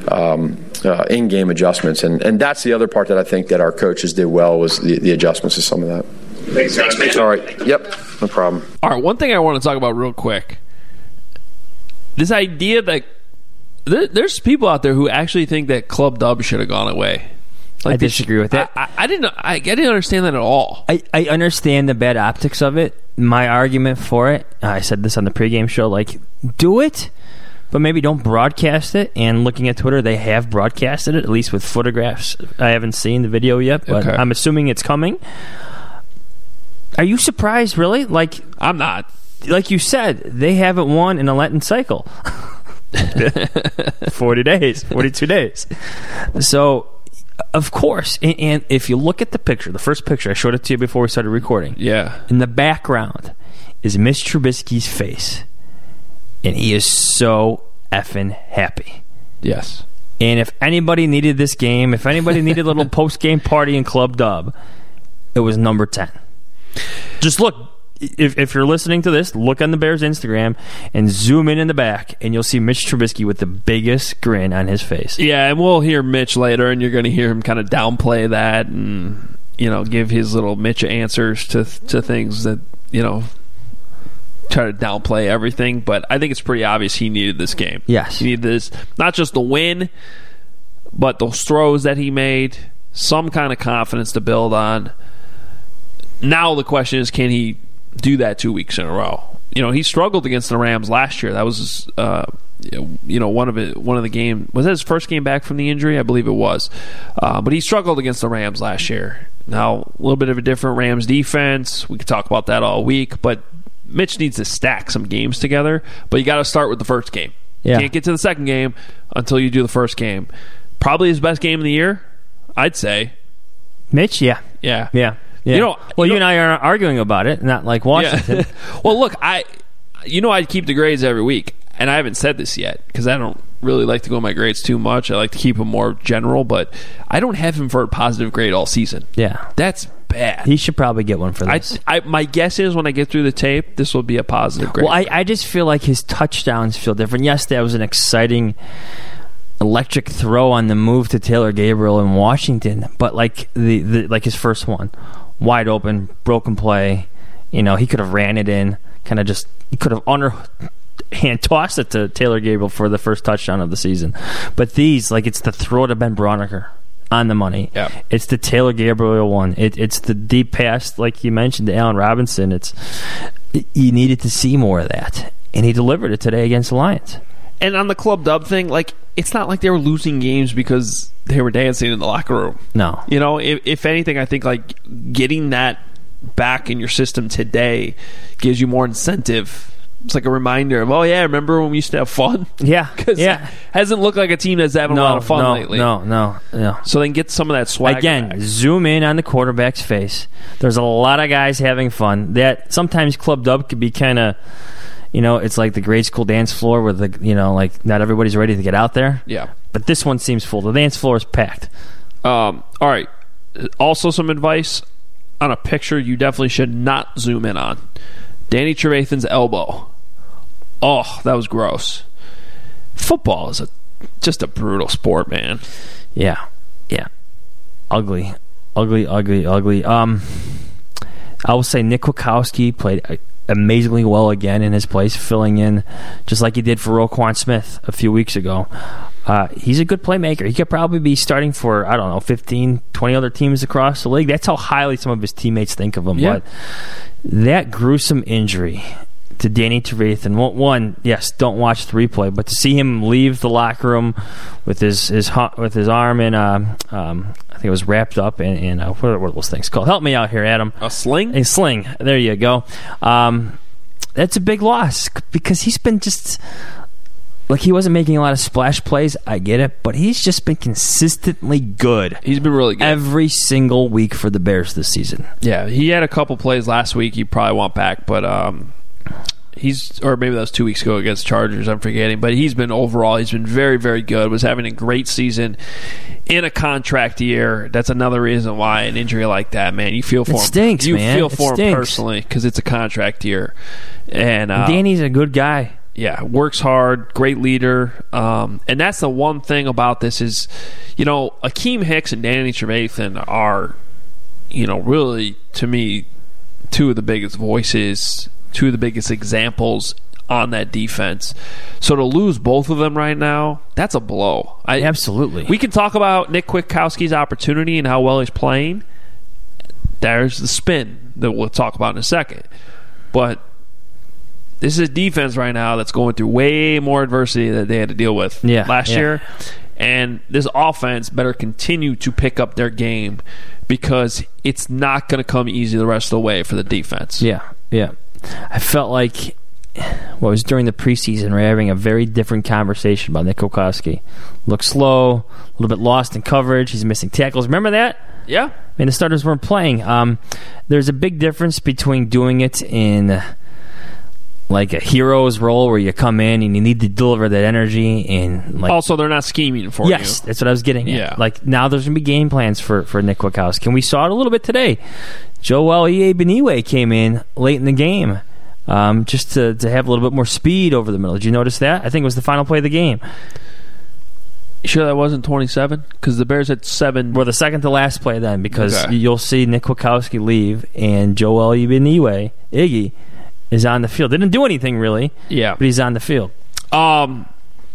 In-game adjustments, and that's the other part that I think that our coaches did well was the adjustments to some of that. Thanks, guys. All right. Yep. No problem. All right. One thing I want to talk about real quick: this idea that there's people out there who actually think that Club Dub should have gone away. I disagree with that. I didn't understand that at all. I understand the bad optics of it. My argument for it, I said this on the pregame show: do it. But maybe don't broadcast it. And looking at Twitter, they have broadcasted it, at least with photographs. I haven't seen the video yet, but I'm assuming it's coming. Are you surprised, really? I'm not. Like you said, they haven't won in a Lenten cycle. 40 days, 42 days. So, of course, and if you look at the picture, the first picture, I showed it to you before we started recording. Yeah. In the background is Mitch Trubisky's face. And he is so effing happy. Yes. And if anybody needed this game, if anybody needed a little post-game party in Club Dub, it was number 10. Just look. If you're listening to this, look on the Bears' Instagram and zoom in the back, and you'll see Mitch Trubisky with the biggest grin on his face. Yeah, and we'll hear Mitch later, and you're going to hear him kind of downplay that and, give his little Mitch answers to things that, try to downplay everything, but I think it's pretty obvious he needed this game. Yes. He needed this, not just the win, but those throws that he made, some kind of confidence to build on. Now the question is, can he do that 2 weeks in a row? He struggled against the Rams last year. That was one of the game. Was that his first game back from the injury? I believe it was. But he struggled against the Rams last year. Now, a little bit of a different Rams defense. We could talk about that all week, but Mitch needs to stack some games together, but you got to start with the first game. Yeah. Can't get to the second game until you do the first game. Probably his best game of the year, I'd say. Mitch, yeah. Yeah. You and I are arguing about it, not like Washington. Yeah. Well, look, I keep the grades every week, and I haven't said this yet because I don't really like to go my grades too much. I like to keep them more general, but I don't have him for a positive grade all season. Yeah. That's bad. He should probably get one for this. My guess is when I get through the tape, this will be a positive grade. Well, I just feel like his touchdowns feel different. Yes, that was an exciting electric throw on the move to Taylor Gabriel in Washington, but like like his first one, wide open, broken play. He could have ran it in, he could have underhand tossed it to Taylor Gabriel for the first touchdown of the season. But these, it's the throw to Ben Braunecker on the money. Yeah. It's the Taylor Gabriel one. It's the deep pass, like you mentioned, to Allen Robinson. You needed to see more of that, and he delivered it today against the Lions. And on the club dub thing, it's not like they were losing games because they were dancing in the locker room. No. If anything, I think getting that back in your system today gives you more incentive. It's like a reminder of, remember when we used to have fun? Yeah. Because it hasn't looked like a team that's having a lot of fun lately. No. So then get some of that swag Again, back. Zoom in on the quarterback's face. There's a lot of guys having fun. That sometimes club dub could be kind of, it's like the grade school dance floor where not everybody's ready to get out there. Yeah. But this one seems full. The dance floor is packed. All right. Also some advice on a picture you definitely should not zoom in on. Danny Trevathan's elbow. Oh, that was gross. Football is just a brutal sport, man. Yeah. Ugly. I will say Nick Kwiatkowski played amazingly well again in his place, filling in just like he did for Roquan Smith a few weeks ago. He's a good playmaker. He could probably be starting for, 15, 20 other teams across the league. That's how highly some of his teammates think of him. Yeah. But that gruesome injury to Danny Trevathan, one, yes, don't watch the replay, but to see him leave the locker room with his arm in, I think it was wrapped up in what are those things called? Help me out here, Adam. A sling? A sling. There you go. That's a big loss because he's been just... he wasn't making a lot of splash plays, I get it, but he's just been consistently good. He's been really good. Every single week for the Bears this season. Yeah, he had a couple plays last week you probably want back, but or maybe that was 2 weeks ago against Chargers, I'm forgetting, but he's been very, very good, was having a great season in a contract year. That's another reason why an injury like that, man, you feel for him. It stinks, man. You feel for him personally because it's a contract year. And Danny's a good guy. Yeah, works hard, great leader. And that's the one thing about this is, Akeem Hicks and Danny Trevathan are, really, to me, two of the biggest voices, two of the biggest examples on that defense. So to lose both of them right now, that's a blow. Absolutely. We can talk about Nick Kwiatkowski's opportunity and how well he's playing. There's the spin that we'll talk about in a second. But this is a defense right now that's going through way more adversity that they had to deal with last year. And this offense better continue to pick up their game because it's not going to come easy the rest of the way for the defense. Yeah. I felt like was during the preseason we're having a very different conversation about Nick Kwiatkowski. Looks slow, a little bit lost in coverage. He's missing tackles. Remember that? Yeah. The starters weren't playing. There's a big difference between doing it in a hero's role where you come in and you need to deliver that energy and also they're not scheming for you. Yes, that's what I was getting at. Now there's going to be game plans for Nick Kwiatkowski. And we saw it a little bit today. Joel Iyiegbuniwe came in late in the game just to have a little bit more speed over the middle. Did you notice that? I think it was the final play of the game. You sure that wasn't 27? Because the Bears had 7. Well, the second to last play then, because you'll see Nick Kwiatkowski leave and Joel Iyiegbuniwe, Iggy, is on the field. Didn't do anything really. Yeah. But he's on the field. I'll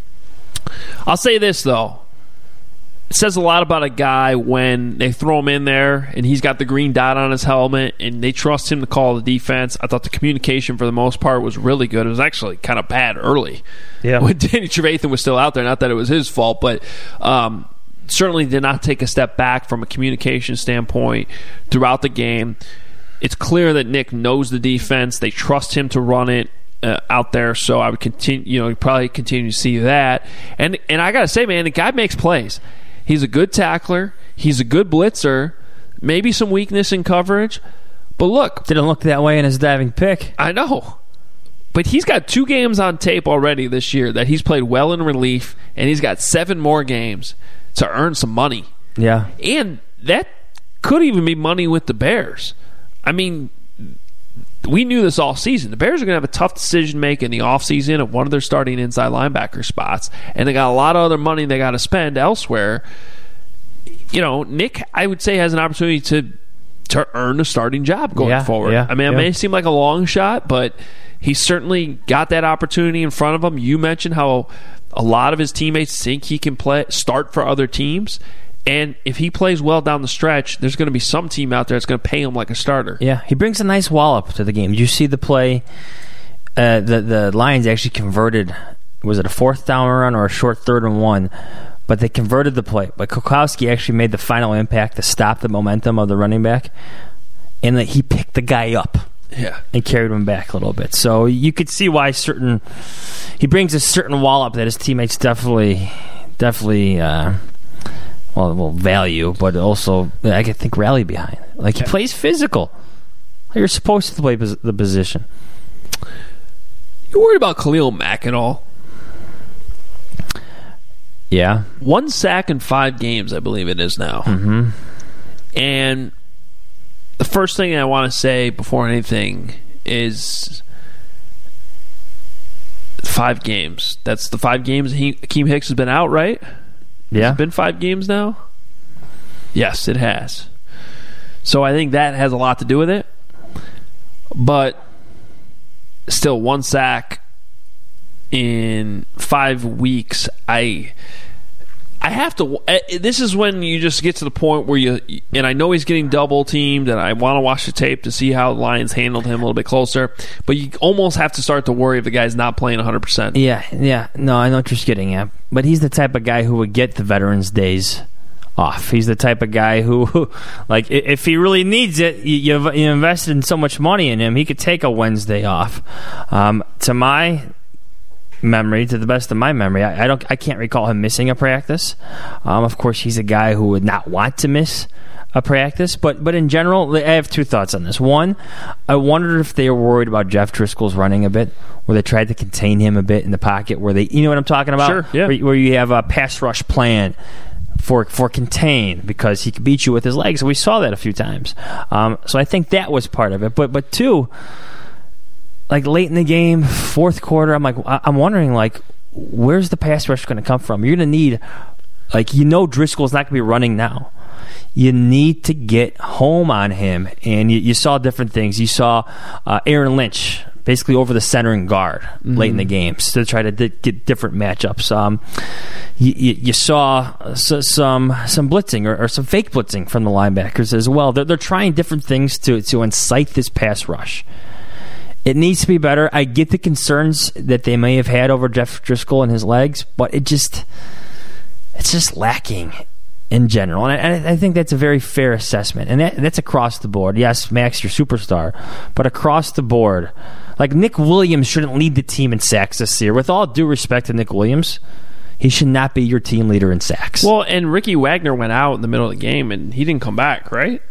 say this, though. It says a lot about a guy when they throw him in there and he's got the green dot on his helmet and they trust him to call the defense. I thought the communication for the most part was really good. It was actually kind of bad early. Yeah. When Danny Trevathan was still out there. Not that it was his fault, but certainly did not take a step back from a communication standpoint throughout the game. It's clear that Nick knows the defense. They trust him to run it. out there, so I would continue. Probably continue to see that. And I gotta say, man, the guy makes plays. He's a good tackler. He's a good blitzer. Maybe some weakness in coverage, but look, didn't look that way in his diving pick. I know, but he's got 2 games on tape already this year that he's played well in relief, and he's got 7 more games to earn some money. Yeah, and that could even be money with the Bears. I mean, we knew this all season. The Bears are going to have a tough decision to make in the offseason of one of their starting inside linebacker spots, and they got a lot of other money they got to spend elsewhere. Nick, I would say, has an opportunity to earn a starting job going forward. Yeah, I mean, it may seem like a long shot, but he's certainly got that opportunity in front of him. You mentioned how a lot of his teammates think he can start for other teams. And if he plays well down the stretch, there's going to be some team out there that's going to pay him like a starter. Yeah, he brings a nice wallop to the game. Did you see the play? The Lions actually converted, was it a 4th down run or a short 3rd and 1? But they converted the play. But Kukowski actually made the final impact to stop the momentum of the running back. And he picked the guy up. Yeah. And carried him back a little bit. So you could see why he brings a certain wallop that his teammates definitely will value, but also I could think rally behind. Like, he plays physical. You're supposed to play the position. You worried about Khalil Mack at all? Yeah. 1 sack in 5 games, I believe it is now. Mm-hmm. And the first thing I want to say before anything is 5 games. That's the 5 games Akeem Hicks has been out, right? Yeah. Has it been 5 games now? Yes, it has. So I think that has a lot to do with it. But still, 1 sack in 5 weeks. I have to. This is when you just get to the point where and I know he's getting double teamed, and I want to watch the tape to see how the Lions handled him a little bit closer. But you almost have to start to worry if the guy's not playing 100%. Yeah. No, I know what you're getting at. But he's the type of guy who would get the Veterans Days off. He's the type of guy who, like, if he really needs it, you invested in so much money in him, he could take a Wednesday off. To my memory, to the best of my memory, I can't recall him missing a practice. Of course, he's a guy who would not want to miss a practice, but in general, I have 2 thoughts on this. One, I wondered if they were worried about Jeff Driscoll's running a bit, where they tried to contain him a bit in the pocket, where you know what I'm talking about? Sure, yeah. Where you have a pass rush plan for contain, because he could beat you with his legs. We saw that a few times. So I think that was part of it. But 2, like late in the game, 4th quarter, I'm wondering, like, where's the pass rush going to come from? You're going to need, Driscoll's not going to be running now. You need to get home on him, and you saw different things. You saw Aaron Lynch basically over the centering guard late in the game to try to get different matchups. You saw some blitzing or some fake blitzing from the linebackers as well. They're trying different things to incite this pass rush. It needs to be better. I get the concerns that they may have had over Jeff Driscoll and his legs, but it's just lacking in general. And I think that's a very fair assessment. And that's across the board. Yes, Max, your superstar, but across the board. Like, Nick Williams shouldn't lead the team in sacks this year. With all due respect to Nick Williams, he should not be your team leader in sacks. Well, and Ricky Wagner went out in the middle of the game, and he didn't come back, right?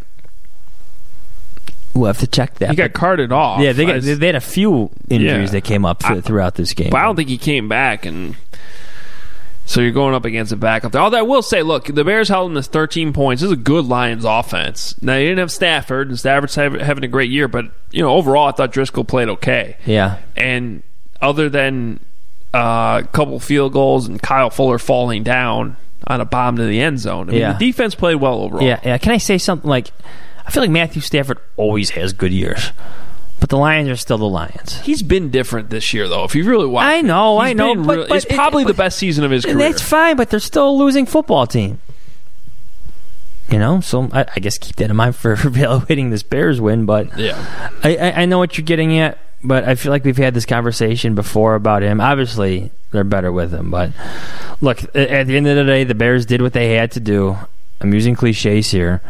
We'll have to check that. He got carted off. Yeah, they had a few injuries that came up throughout this game. But I don't think he came back, and so you're going up against a backup there. Although I will say, look, the Bears held them to 13 points. This is a good Lions offense. Now, you didn't have Stafford, and Stafford's having a great year, but overall, I thought Driscoll played okay. Yeah. And other than a couple field goals and Kyle Fuller falling down on a bomb to the end zone, the defense played well overall. Yeah. Can I say something like, I feel like Matthew Stafford always has good years, but the Lions are still the Lions. He's been different this year, though. If you really watch, I know, but it's probably the best season of his career. That's fine, but they're still a losing football team. So I guess keep that in mind for evaluating this Bears win. But yeah, I know what you're getting at. But I feel like we've had this conversation before about him. Obviously, they're better with him. But look, at the end of the day, the Bears did what they had to do. I'm using cliches here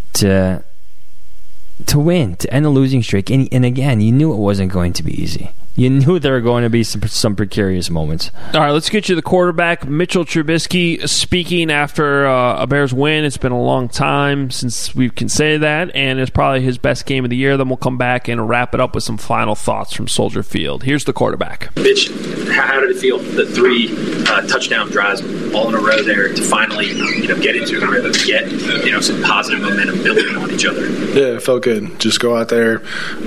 to win, to end the losing streak. And again, you knew it wasn't going to be easy. you knew there were going to be some precarious moments. All right, let's get you the quarterback, Mitchell Trubisky, speaking after a Bears win. It's been a long time since we can say that, and it's probably his best game of the year. Then we'll come back and wrap it up with some final thoughts from Soldier Field. Here's the quarterback. Mitch, how did it feel, the 3 touchdown drives all in a row there, to finally get into a rhythm, get some positive momentum building on each other? Yeah, it felt good. Just go out there,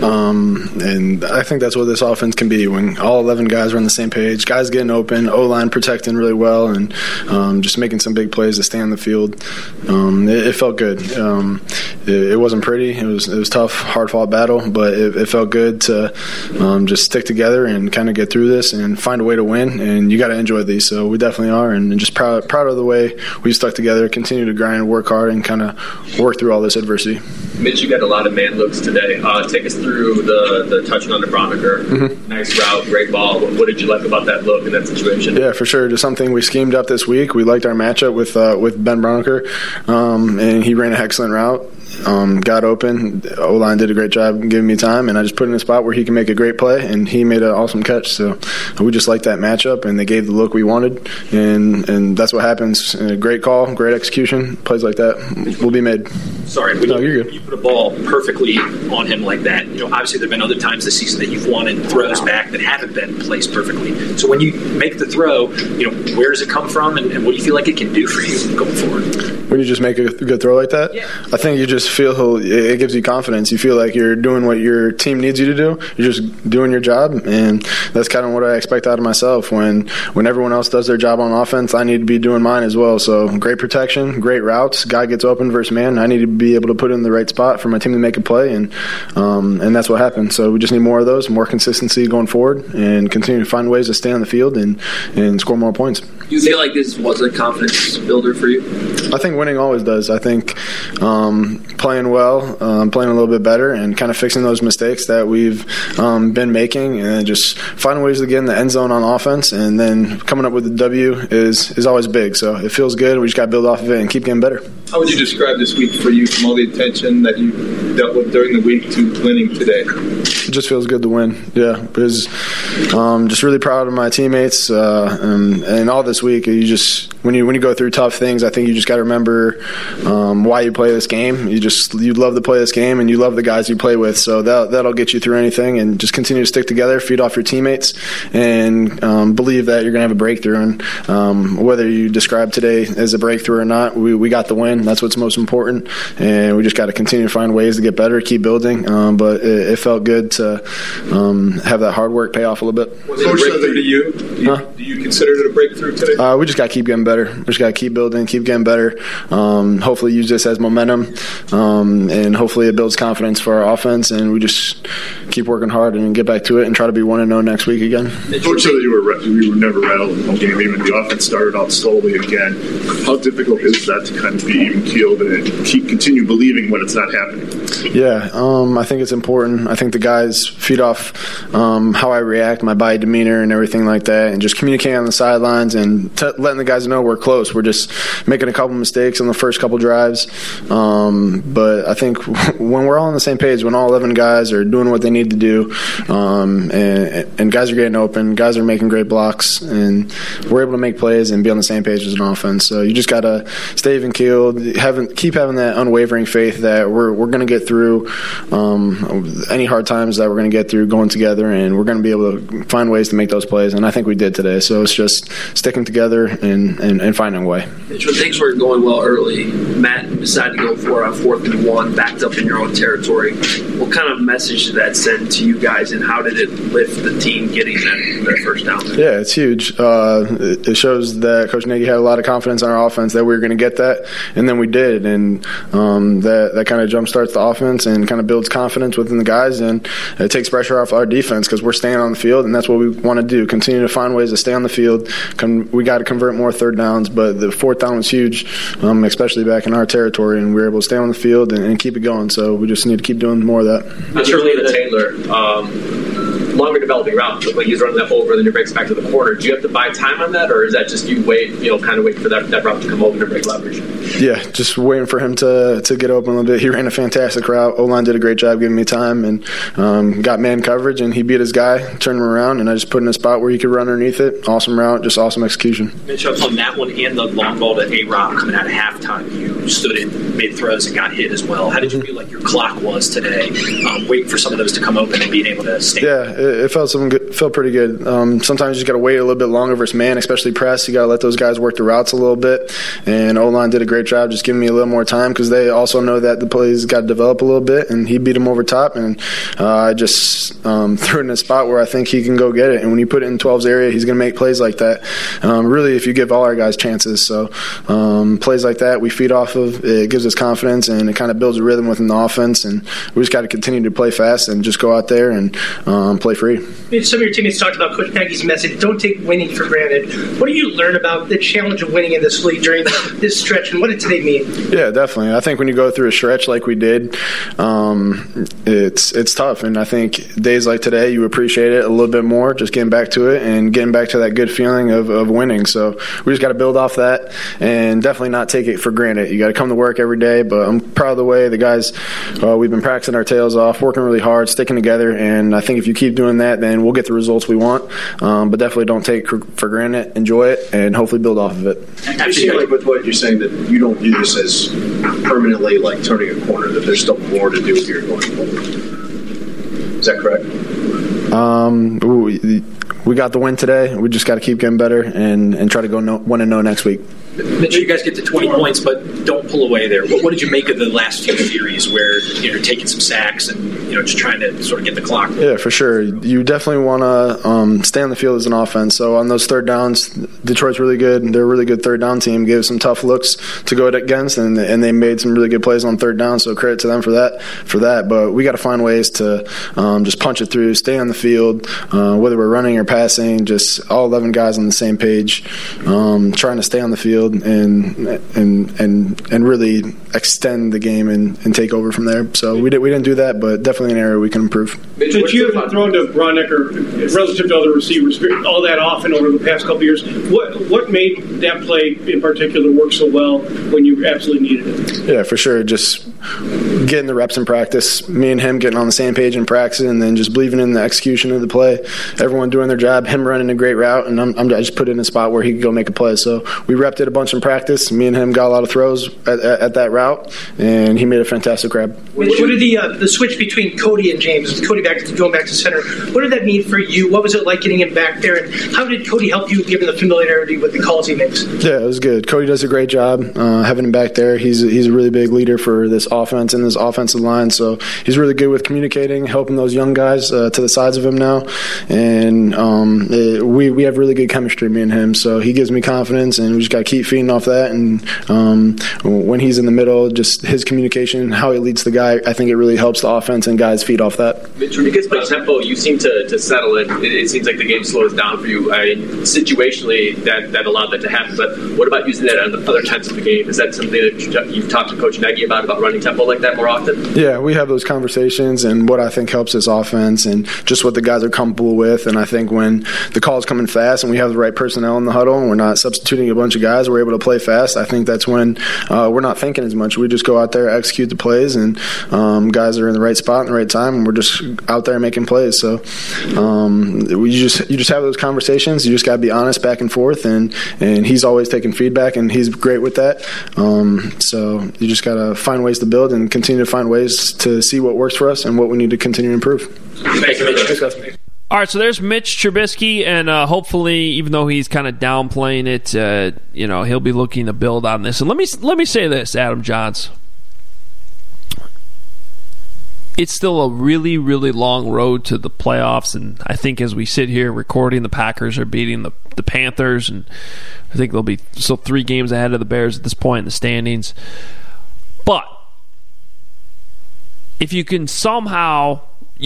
and I think that's what this offense can be when all 11 guys are on the same page, guys getting open, O-line protecting really well, and just making some big plays to stay on the field. It felt good. It wasn't pretty. It was tough, hard-fought battle, but it felt good to just stick together and kind of get through this and find a way to win. And you got to enjoy these, so we definitely are, and just proud of the way we stuck together, continue to grind, work hard, and kind of work through all this adversity. Mitch, you got a lot of man looks today. Take us through the touchdown to Broniker. Mm-hmm. Nice route, great ball. What did you like about that look in that situation? Yeah, for sure. Just something we schemed up this week. We liked our matchup with Ben Broniker, and he ran an excellent route. Got open. O-line did a great job giving me time, and I just put in a spot where he can make a great play, and he made an awesome catch. So we just liked that matchup, and they gave the look we wanted, and that's what happens. Great call, great execution. Plays like that will be made. Sorry, you're good. You put a ball perfectly on him like that. Obviously there have been other times this season that you've wanted throws back that haven't been placed perfectly. So when you make the throw, where does it come from, and what do you feel like it can do for you going forward? When you just make a good throw like that, yeah. I think you just feel it gives you confidence. You feel like you're doing what your team needs you to do. You're just doing your job, and that's kind of what I expect out of myself. When everyone else does their job on offense, I need to be doing mine as well. So great protection, great routes. Guy gets open versus man. I need to be able to put it in the right spot for my team to make a play, and that's what happened. So we just need more of those, more consistency going forward, and continue to find ways to stay on the field and score more points. Do you feel like this was a confidence builder for you? I think winning always does. I think playing well, playing a little bit better, and kind of fixing those mistakes that we've been making, and just finding ways to get in the end zone on offense, and then coming up with the W is always big. So it feels good. We just got to build off of it and keep getting better. How would you describe this week for you, from all the attention that you dealt with during the week to winning today? It just feels good to win. Yeah, because just really proud of my teammates, and all this week. You just when you go through tough things, I think you just got to remember why you play this game. You love to play this game, and you love the guys you play with. So that'll get you through anything, and just continue to stick together, feed off your teammates, and believe that you're going to have a breakthrough. And whether you describe today as a breakthrough or not, we got the win. That's what's most important, and we just got to continue to find ways to get better, keep building. But it felt good to have that hard work pay off a little bit. Was it a breakthrough to you? Do you consider it a breakthrough today? We just got to keep getting better. We just got to keep building, keep getting better. Hopefully use this as momentum, and hopefully it builds confidence for our offense, and we just keep working hard and get back to it and try to be 1-0 next week again. Coach said that you were never rattled in the whole game. Even the offense started out slowly again. How difficult is that to kind of be even keeled and continue believing when it's not happening? Yeah, I think it's important. I think the guys feed off how I react, my body demeanor and everything like that, and just communicating on the sidelines and letting the guys know we're close. We're just making a couple mistakes on the first couple drives, but I think when we're all on the same page, when all 11 guys are doing what they need to do, and guys are getting open, guys are making great blocks, and we're able to make plays and be on the same page as an offense. So you just got to stay even keeled, keep having that unwavering faith that we're going to get through any hard times that we're going to get through going together, and we're going to be able to find ways to make those plays, and I think we did today. So it's just sticking together and finding a way. When things were going well early, Matt decided to go for a 4th and 1, backed up in your own territory. What kind of message did that send to you guys, and how did it lift the team getting that first down? Yeah, it's huge. It shows that Coach Nagy had a lot of confidence in our offense that we were going to get that, and then we did, and that kind of jumpstarts the offense and kind of builds confidence within the guys, and it takes pressure off our defense because we're staying on the field, and that's what we want to do, continue to find ways to stay on the field. We got to convert more 3rd downs, but the 4th down was huge, especially back in our territory, and we were able to stay on the field and keep it going, so we just need to keep doing more of that. Taylor, longer developing route. Like he's running that over, then he breaks back to the corner. Do you have to buy time on that, or is that just you wait, kind of wait for that route to come open and break leverage? Yeah, just waiting for him to get open a little bit. He ran a fantastic route. O-line did a great job giving me time and got man coverage, and he beat his guy, turned him around, and I just put him in a spot where he could run underneath it. Awesome route, just awesome execution. Mitch, on that one and the long ball to A-Rob coming out of halftime, you stood in, made throws, and got hit as well. How did you feel like your clock was today, waiting for some of those to come open and being able to stay? Yeah, it felt pretty good. Sometimes you just got to wait a little bit longer versus man, especially press. You got to let those guys work the routes a little bit. And O-line did a great job just giving me a little more time because they also know that the plays got to develop a little bit, and he beat him over top. And I just threw it in a spot where I think he can go get it. And when you put it in 12's area, he's going to make plays like that. Really, if you give all our guys chances. So plays like that we feed off of. It gives us confidence, and it kind of builds a rhythm within the offense. And we just got to continue to play fast and just go out there and play free. Some of your teammates talked about Coach Nagy's message, don't take winning for granted. What do you learn about the challenge of winning in this league during this stretch, and what did today mean? Yeah, definitely. I think when you go through a stretch like we did, it's tough. And I think days like today, you appreciate it a little bit more, just getting back to it and getting back to that good feeling of winning. So we just got to build off that and definitely not take it for granted. You got to come to work every day, but I'm proud of the way the guys, we've been practicing our tails off, working really hard, sticking together, and I think if you keep doing that, then we'll get the results we want. But definitely don't take for granted, enjoy it, and hopefully build off of it. I feel like with what you're saying that you don't view this as permanently like turning a corner, that there's still more to do here going forward. Is that correct? We got the win today. We just got to keep getting better and try to go 1-0 next week. Mitch, you guys get to 20 points, but don't pull away there. What did you make of the last few series where you're taking some sacks and just trying to sort of get the clock? Yeah, for sure. You definitely want to stay on the field as an offense. So on those third downs, Detroit's really good. They're a really good third down team. Gave us some tough looks to go against, and they made some really good plays on third down. So credit to them for that. But we got to find ways to just punch it through, stay on the field, whether we're running or passing. Just all 11 guys on the same page, trying to stay on the field and really extend the game and take over from there. So we didn't do that, but definitely an area we can improve. Since you haven't thrown to Braunecker relative to other receivers all that often over the past couple of years, what made that play in particular work so well when you absolutely needed it? Yeah, for sure. Just getting the reps in practice, me and him getting on the same page in practice, and then just believing in the execution of the play, everyone doing their job, him running a great route, and I just put it in a spot where he could go make a play. So we repped it a bunch in practice. Me and him got a lot of throws at that route, and he made a fantastic grab. What did the switch between Cody and James, Cody going back to center, what did that mean for you? What was it like getting him back there, and how did Cody help you given the familiarity with the calls he makes? Yeah, it was good. Cody does a great job having him back there. He's a really big leader for this offense and this offensive line, so he's really good with communicating, helping those young guys to the sides of him now, and we have really good chemistry, me and him, so he gives me confidence, and we just got to keep feeding off that. And when he's in the middle, just his communication, how he leads the guy, I think it really helps the offense, and guys feed off that. Mitch, when it gets by tempo, you seem to settle it. It seems like the game slows down for you. Situationally, that allowed that to happen. But what about using that on the other times of the game? Is that something that you've talked to Coach Nagy about running tempo like that more often? Yeah, we have those conversations, and what I think helps this offense and just what the guys are comfortable with. And I think when the call's coming fast and we have the right personnel in the huddle and we're not substituting a bunch of guys, we're able to play fast. I think that's when we're not thinking as much. We just go out there, execute the plays, and guys are in the right spot in the right time, and we're just out there making plays. So you just have those conversations. You just got to be honest back and forth, and he's always taking feedback, and he's great with that. So you just got to find ways to build and continue to find ways to see what works for us and what we need to continue to improve. Thanks, Mitch. All right, so there's Mitch Trubisky, and hopefully, even though he's kind of downplaying it, he'll be looking to build on this. And let me say this, Adam Johns. It's still a really, really long road to the playoffs, and I think as we sit here recording, the Packers are beating the Panthers, and I think they'll be still 3 games ahead of the Bears at this point in the standings. But if you can somehow,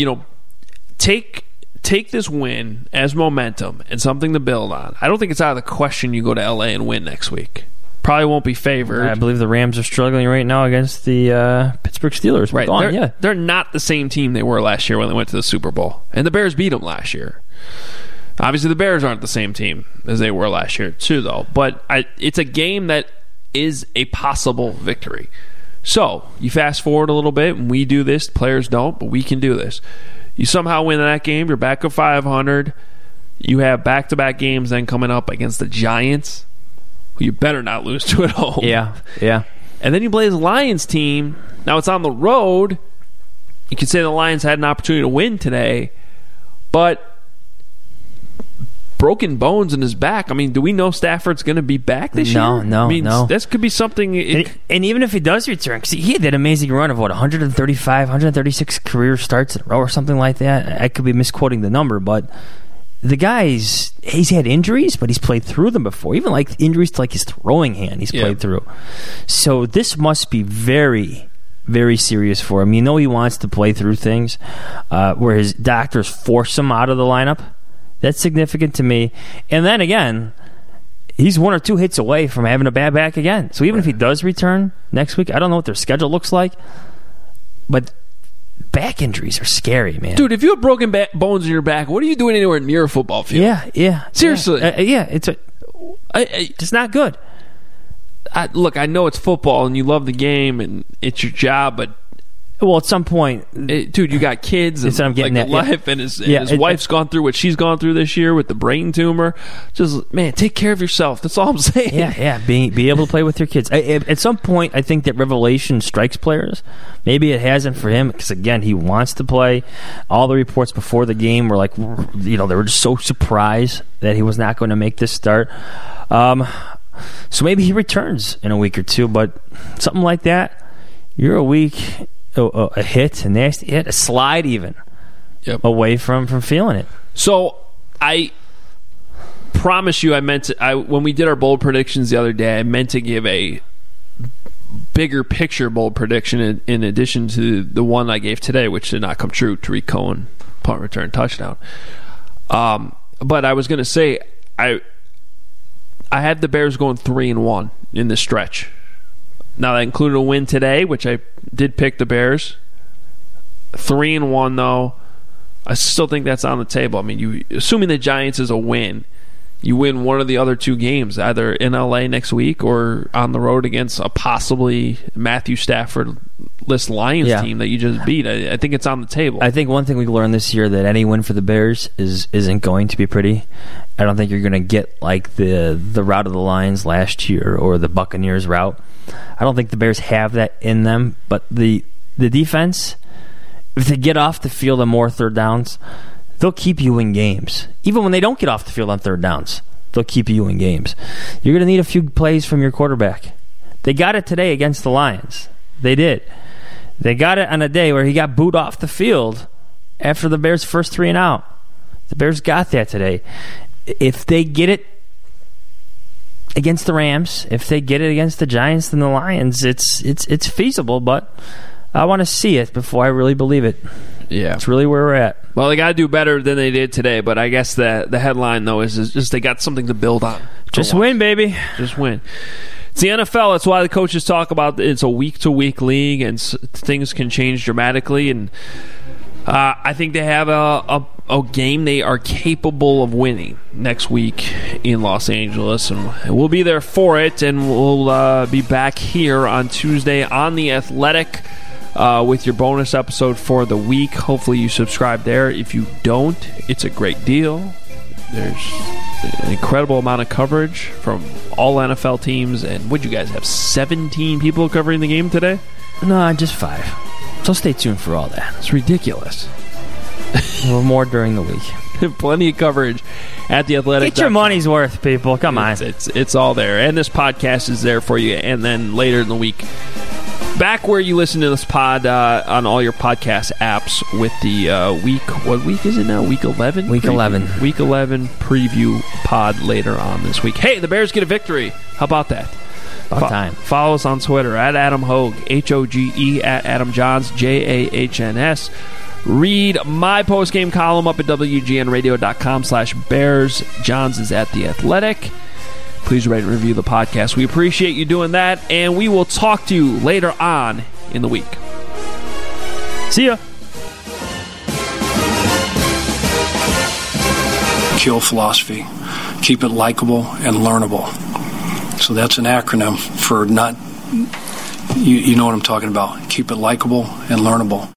take this win as momentum and something to build on, I don't think it's out of the question you go to LA and win next week. Probably won't be favored. I believe the Rams are struggling right now against the Pittsburgh Steelers. Right. They're not the same team they were last year when they went to the Super Bowl. And the Bears beat them last year. Obviously, the Bears aren't the same team as they were last year, too, though. But it's a game that is a possible victory. So, you fast forward a little bit, and we do this. Players don't, but we can do this. You somehow win that game. You're back at 500. You have back-to-back games then coming up against the Giants, who you better not lose to at home. Yeah. And then you play the Lions team. Now it's on the road. You could say the Lions had an opportunity to win today, but broken bones in his back. I mean, do we know Stafford's going to be back this year? No. This could be something. And even if he does return, because he had that amazing run of 135, 136 career starts in a row or something like that. I could be misquoting the number, but the guy's had injuries, but he's played through them before. Even like injuries to like his throwing hand, he's played through. So this must be very, very serious for him. You know he wants to play through things where his doctors force him out of the lineup. That's significant to me. And then again, he's 1 or 2 hits away from having a bad back again. So even if he does return next week, I don't know what their schedule looks like, but back injuries are scary, man. Dude, if you have broken bones in your back, what are you doing anywhere near a football field? Yeah. Seriously. It's not good. Look, I know it's football and you love the game and it's your job, but well, at some point, dude, you got kids and I'm getting like life, and his wife's gone through what she's gone through this year with the brain tumor. Just, man, take care of yourself. That's all I'm saying. Yeah. Be able to play with your kids. At some point, I think that revelation strikes players. Maybe it hasn't for him because, again, he wants to play. All the reports before the game were like, they were just so surprised that he was not going to make this start. So maybe he returns in a week or two, but something like that, you're a week. A hit, a nasty hit, a slide even away from feeling it. So I promise you, when we did our bold predictions the other day, I meant to give a bigger picture bold prediction in addition to the one I gave today, which did not come true. Tariq Cohen punt return touchdown. But I was going to say I had the Bears going 3-1 in this stretch. Now, that included a win today, which I did pick the Bears. 3-1, though. I still think that's on the table. I mean, assuming the Giants is a win, you win one of the other 2 games, either in LA next week or on the road against a possibly Matthew Stafford-less Lions team that you just beat. I think it's on the table. I think one thing we learned this year that any win for the Bears isn't going to be pretty. I don't think you're going to get like the route of the Lions last year or the Buccaneers route. I don't think the Bears have that in them, but the defense, if they get off the field on more third downs, they'll keep you in games. Even when they don't get off the field on third downs, they'll keep you in games. You're going to need a few plays from your quarterback. They got it today against the Lions. They did. They got it on a day where he got booed off the field after the Bears' first 3 and out. The Bears got that today. If they get it against the Rams, if they get it against the Giants and the Lions, it's feasible, but I want to see it before I really believe it. Yeah. It's really where we're at. Well, they got to do better than they did today, but I guess the headline, though, is just they got something to build on. Just win, baby. Just win. It's the NFL. That's why the coaches talk about it's a week-to-week league, and things can change dramatically, and I think they have a game they are capable of winning next week in Los Angeles, and we'll be there for it, and we'll be back here on Tuesday on The Athletic with your bonus episode for the week. Hopefully you subscribe there. If you don't, it's a great deal. There's an incredible amount of coverage from all NFL teams, and would you guys have 17 people covering the game today? No, just 5. So stay tuned for all that. It's ridiculous. A little more during the week. Plenty of coverage at The Athletic. Get your money's worth, people. Come on. It's all there. And this podcast is there for you. And then later in the week, back where you listen to this pod on all your podcast apps with the week. What week is it now? Week 11? Week 11. Week 11 preview pod later on this week. Hey, the Bears get a victory. How about that? About time. Follow us on Twitter at Adam Hogue, Hoge, at Adam Johns, Jahns. Read my post-game column up at WGNradio.com/Bears. Johns is at The Athletic. please rate and review the podcast. We appreciate you doing that, and we will talk to you later on in the week. See ya. Kill philosophy. Keep it likable and learnable. So that's an acronym for not, you know what I'm talking about. Keep it likable and learnable.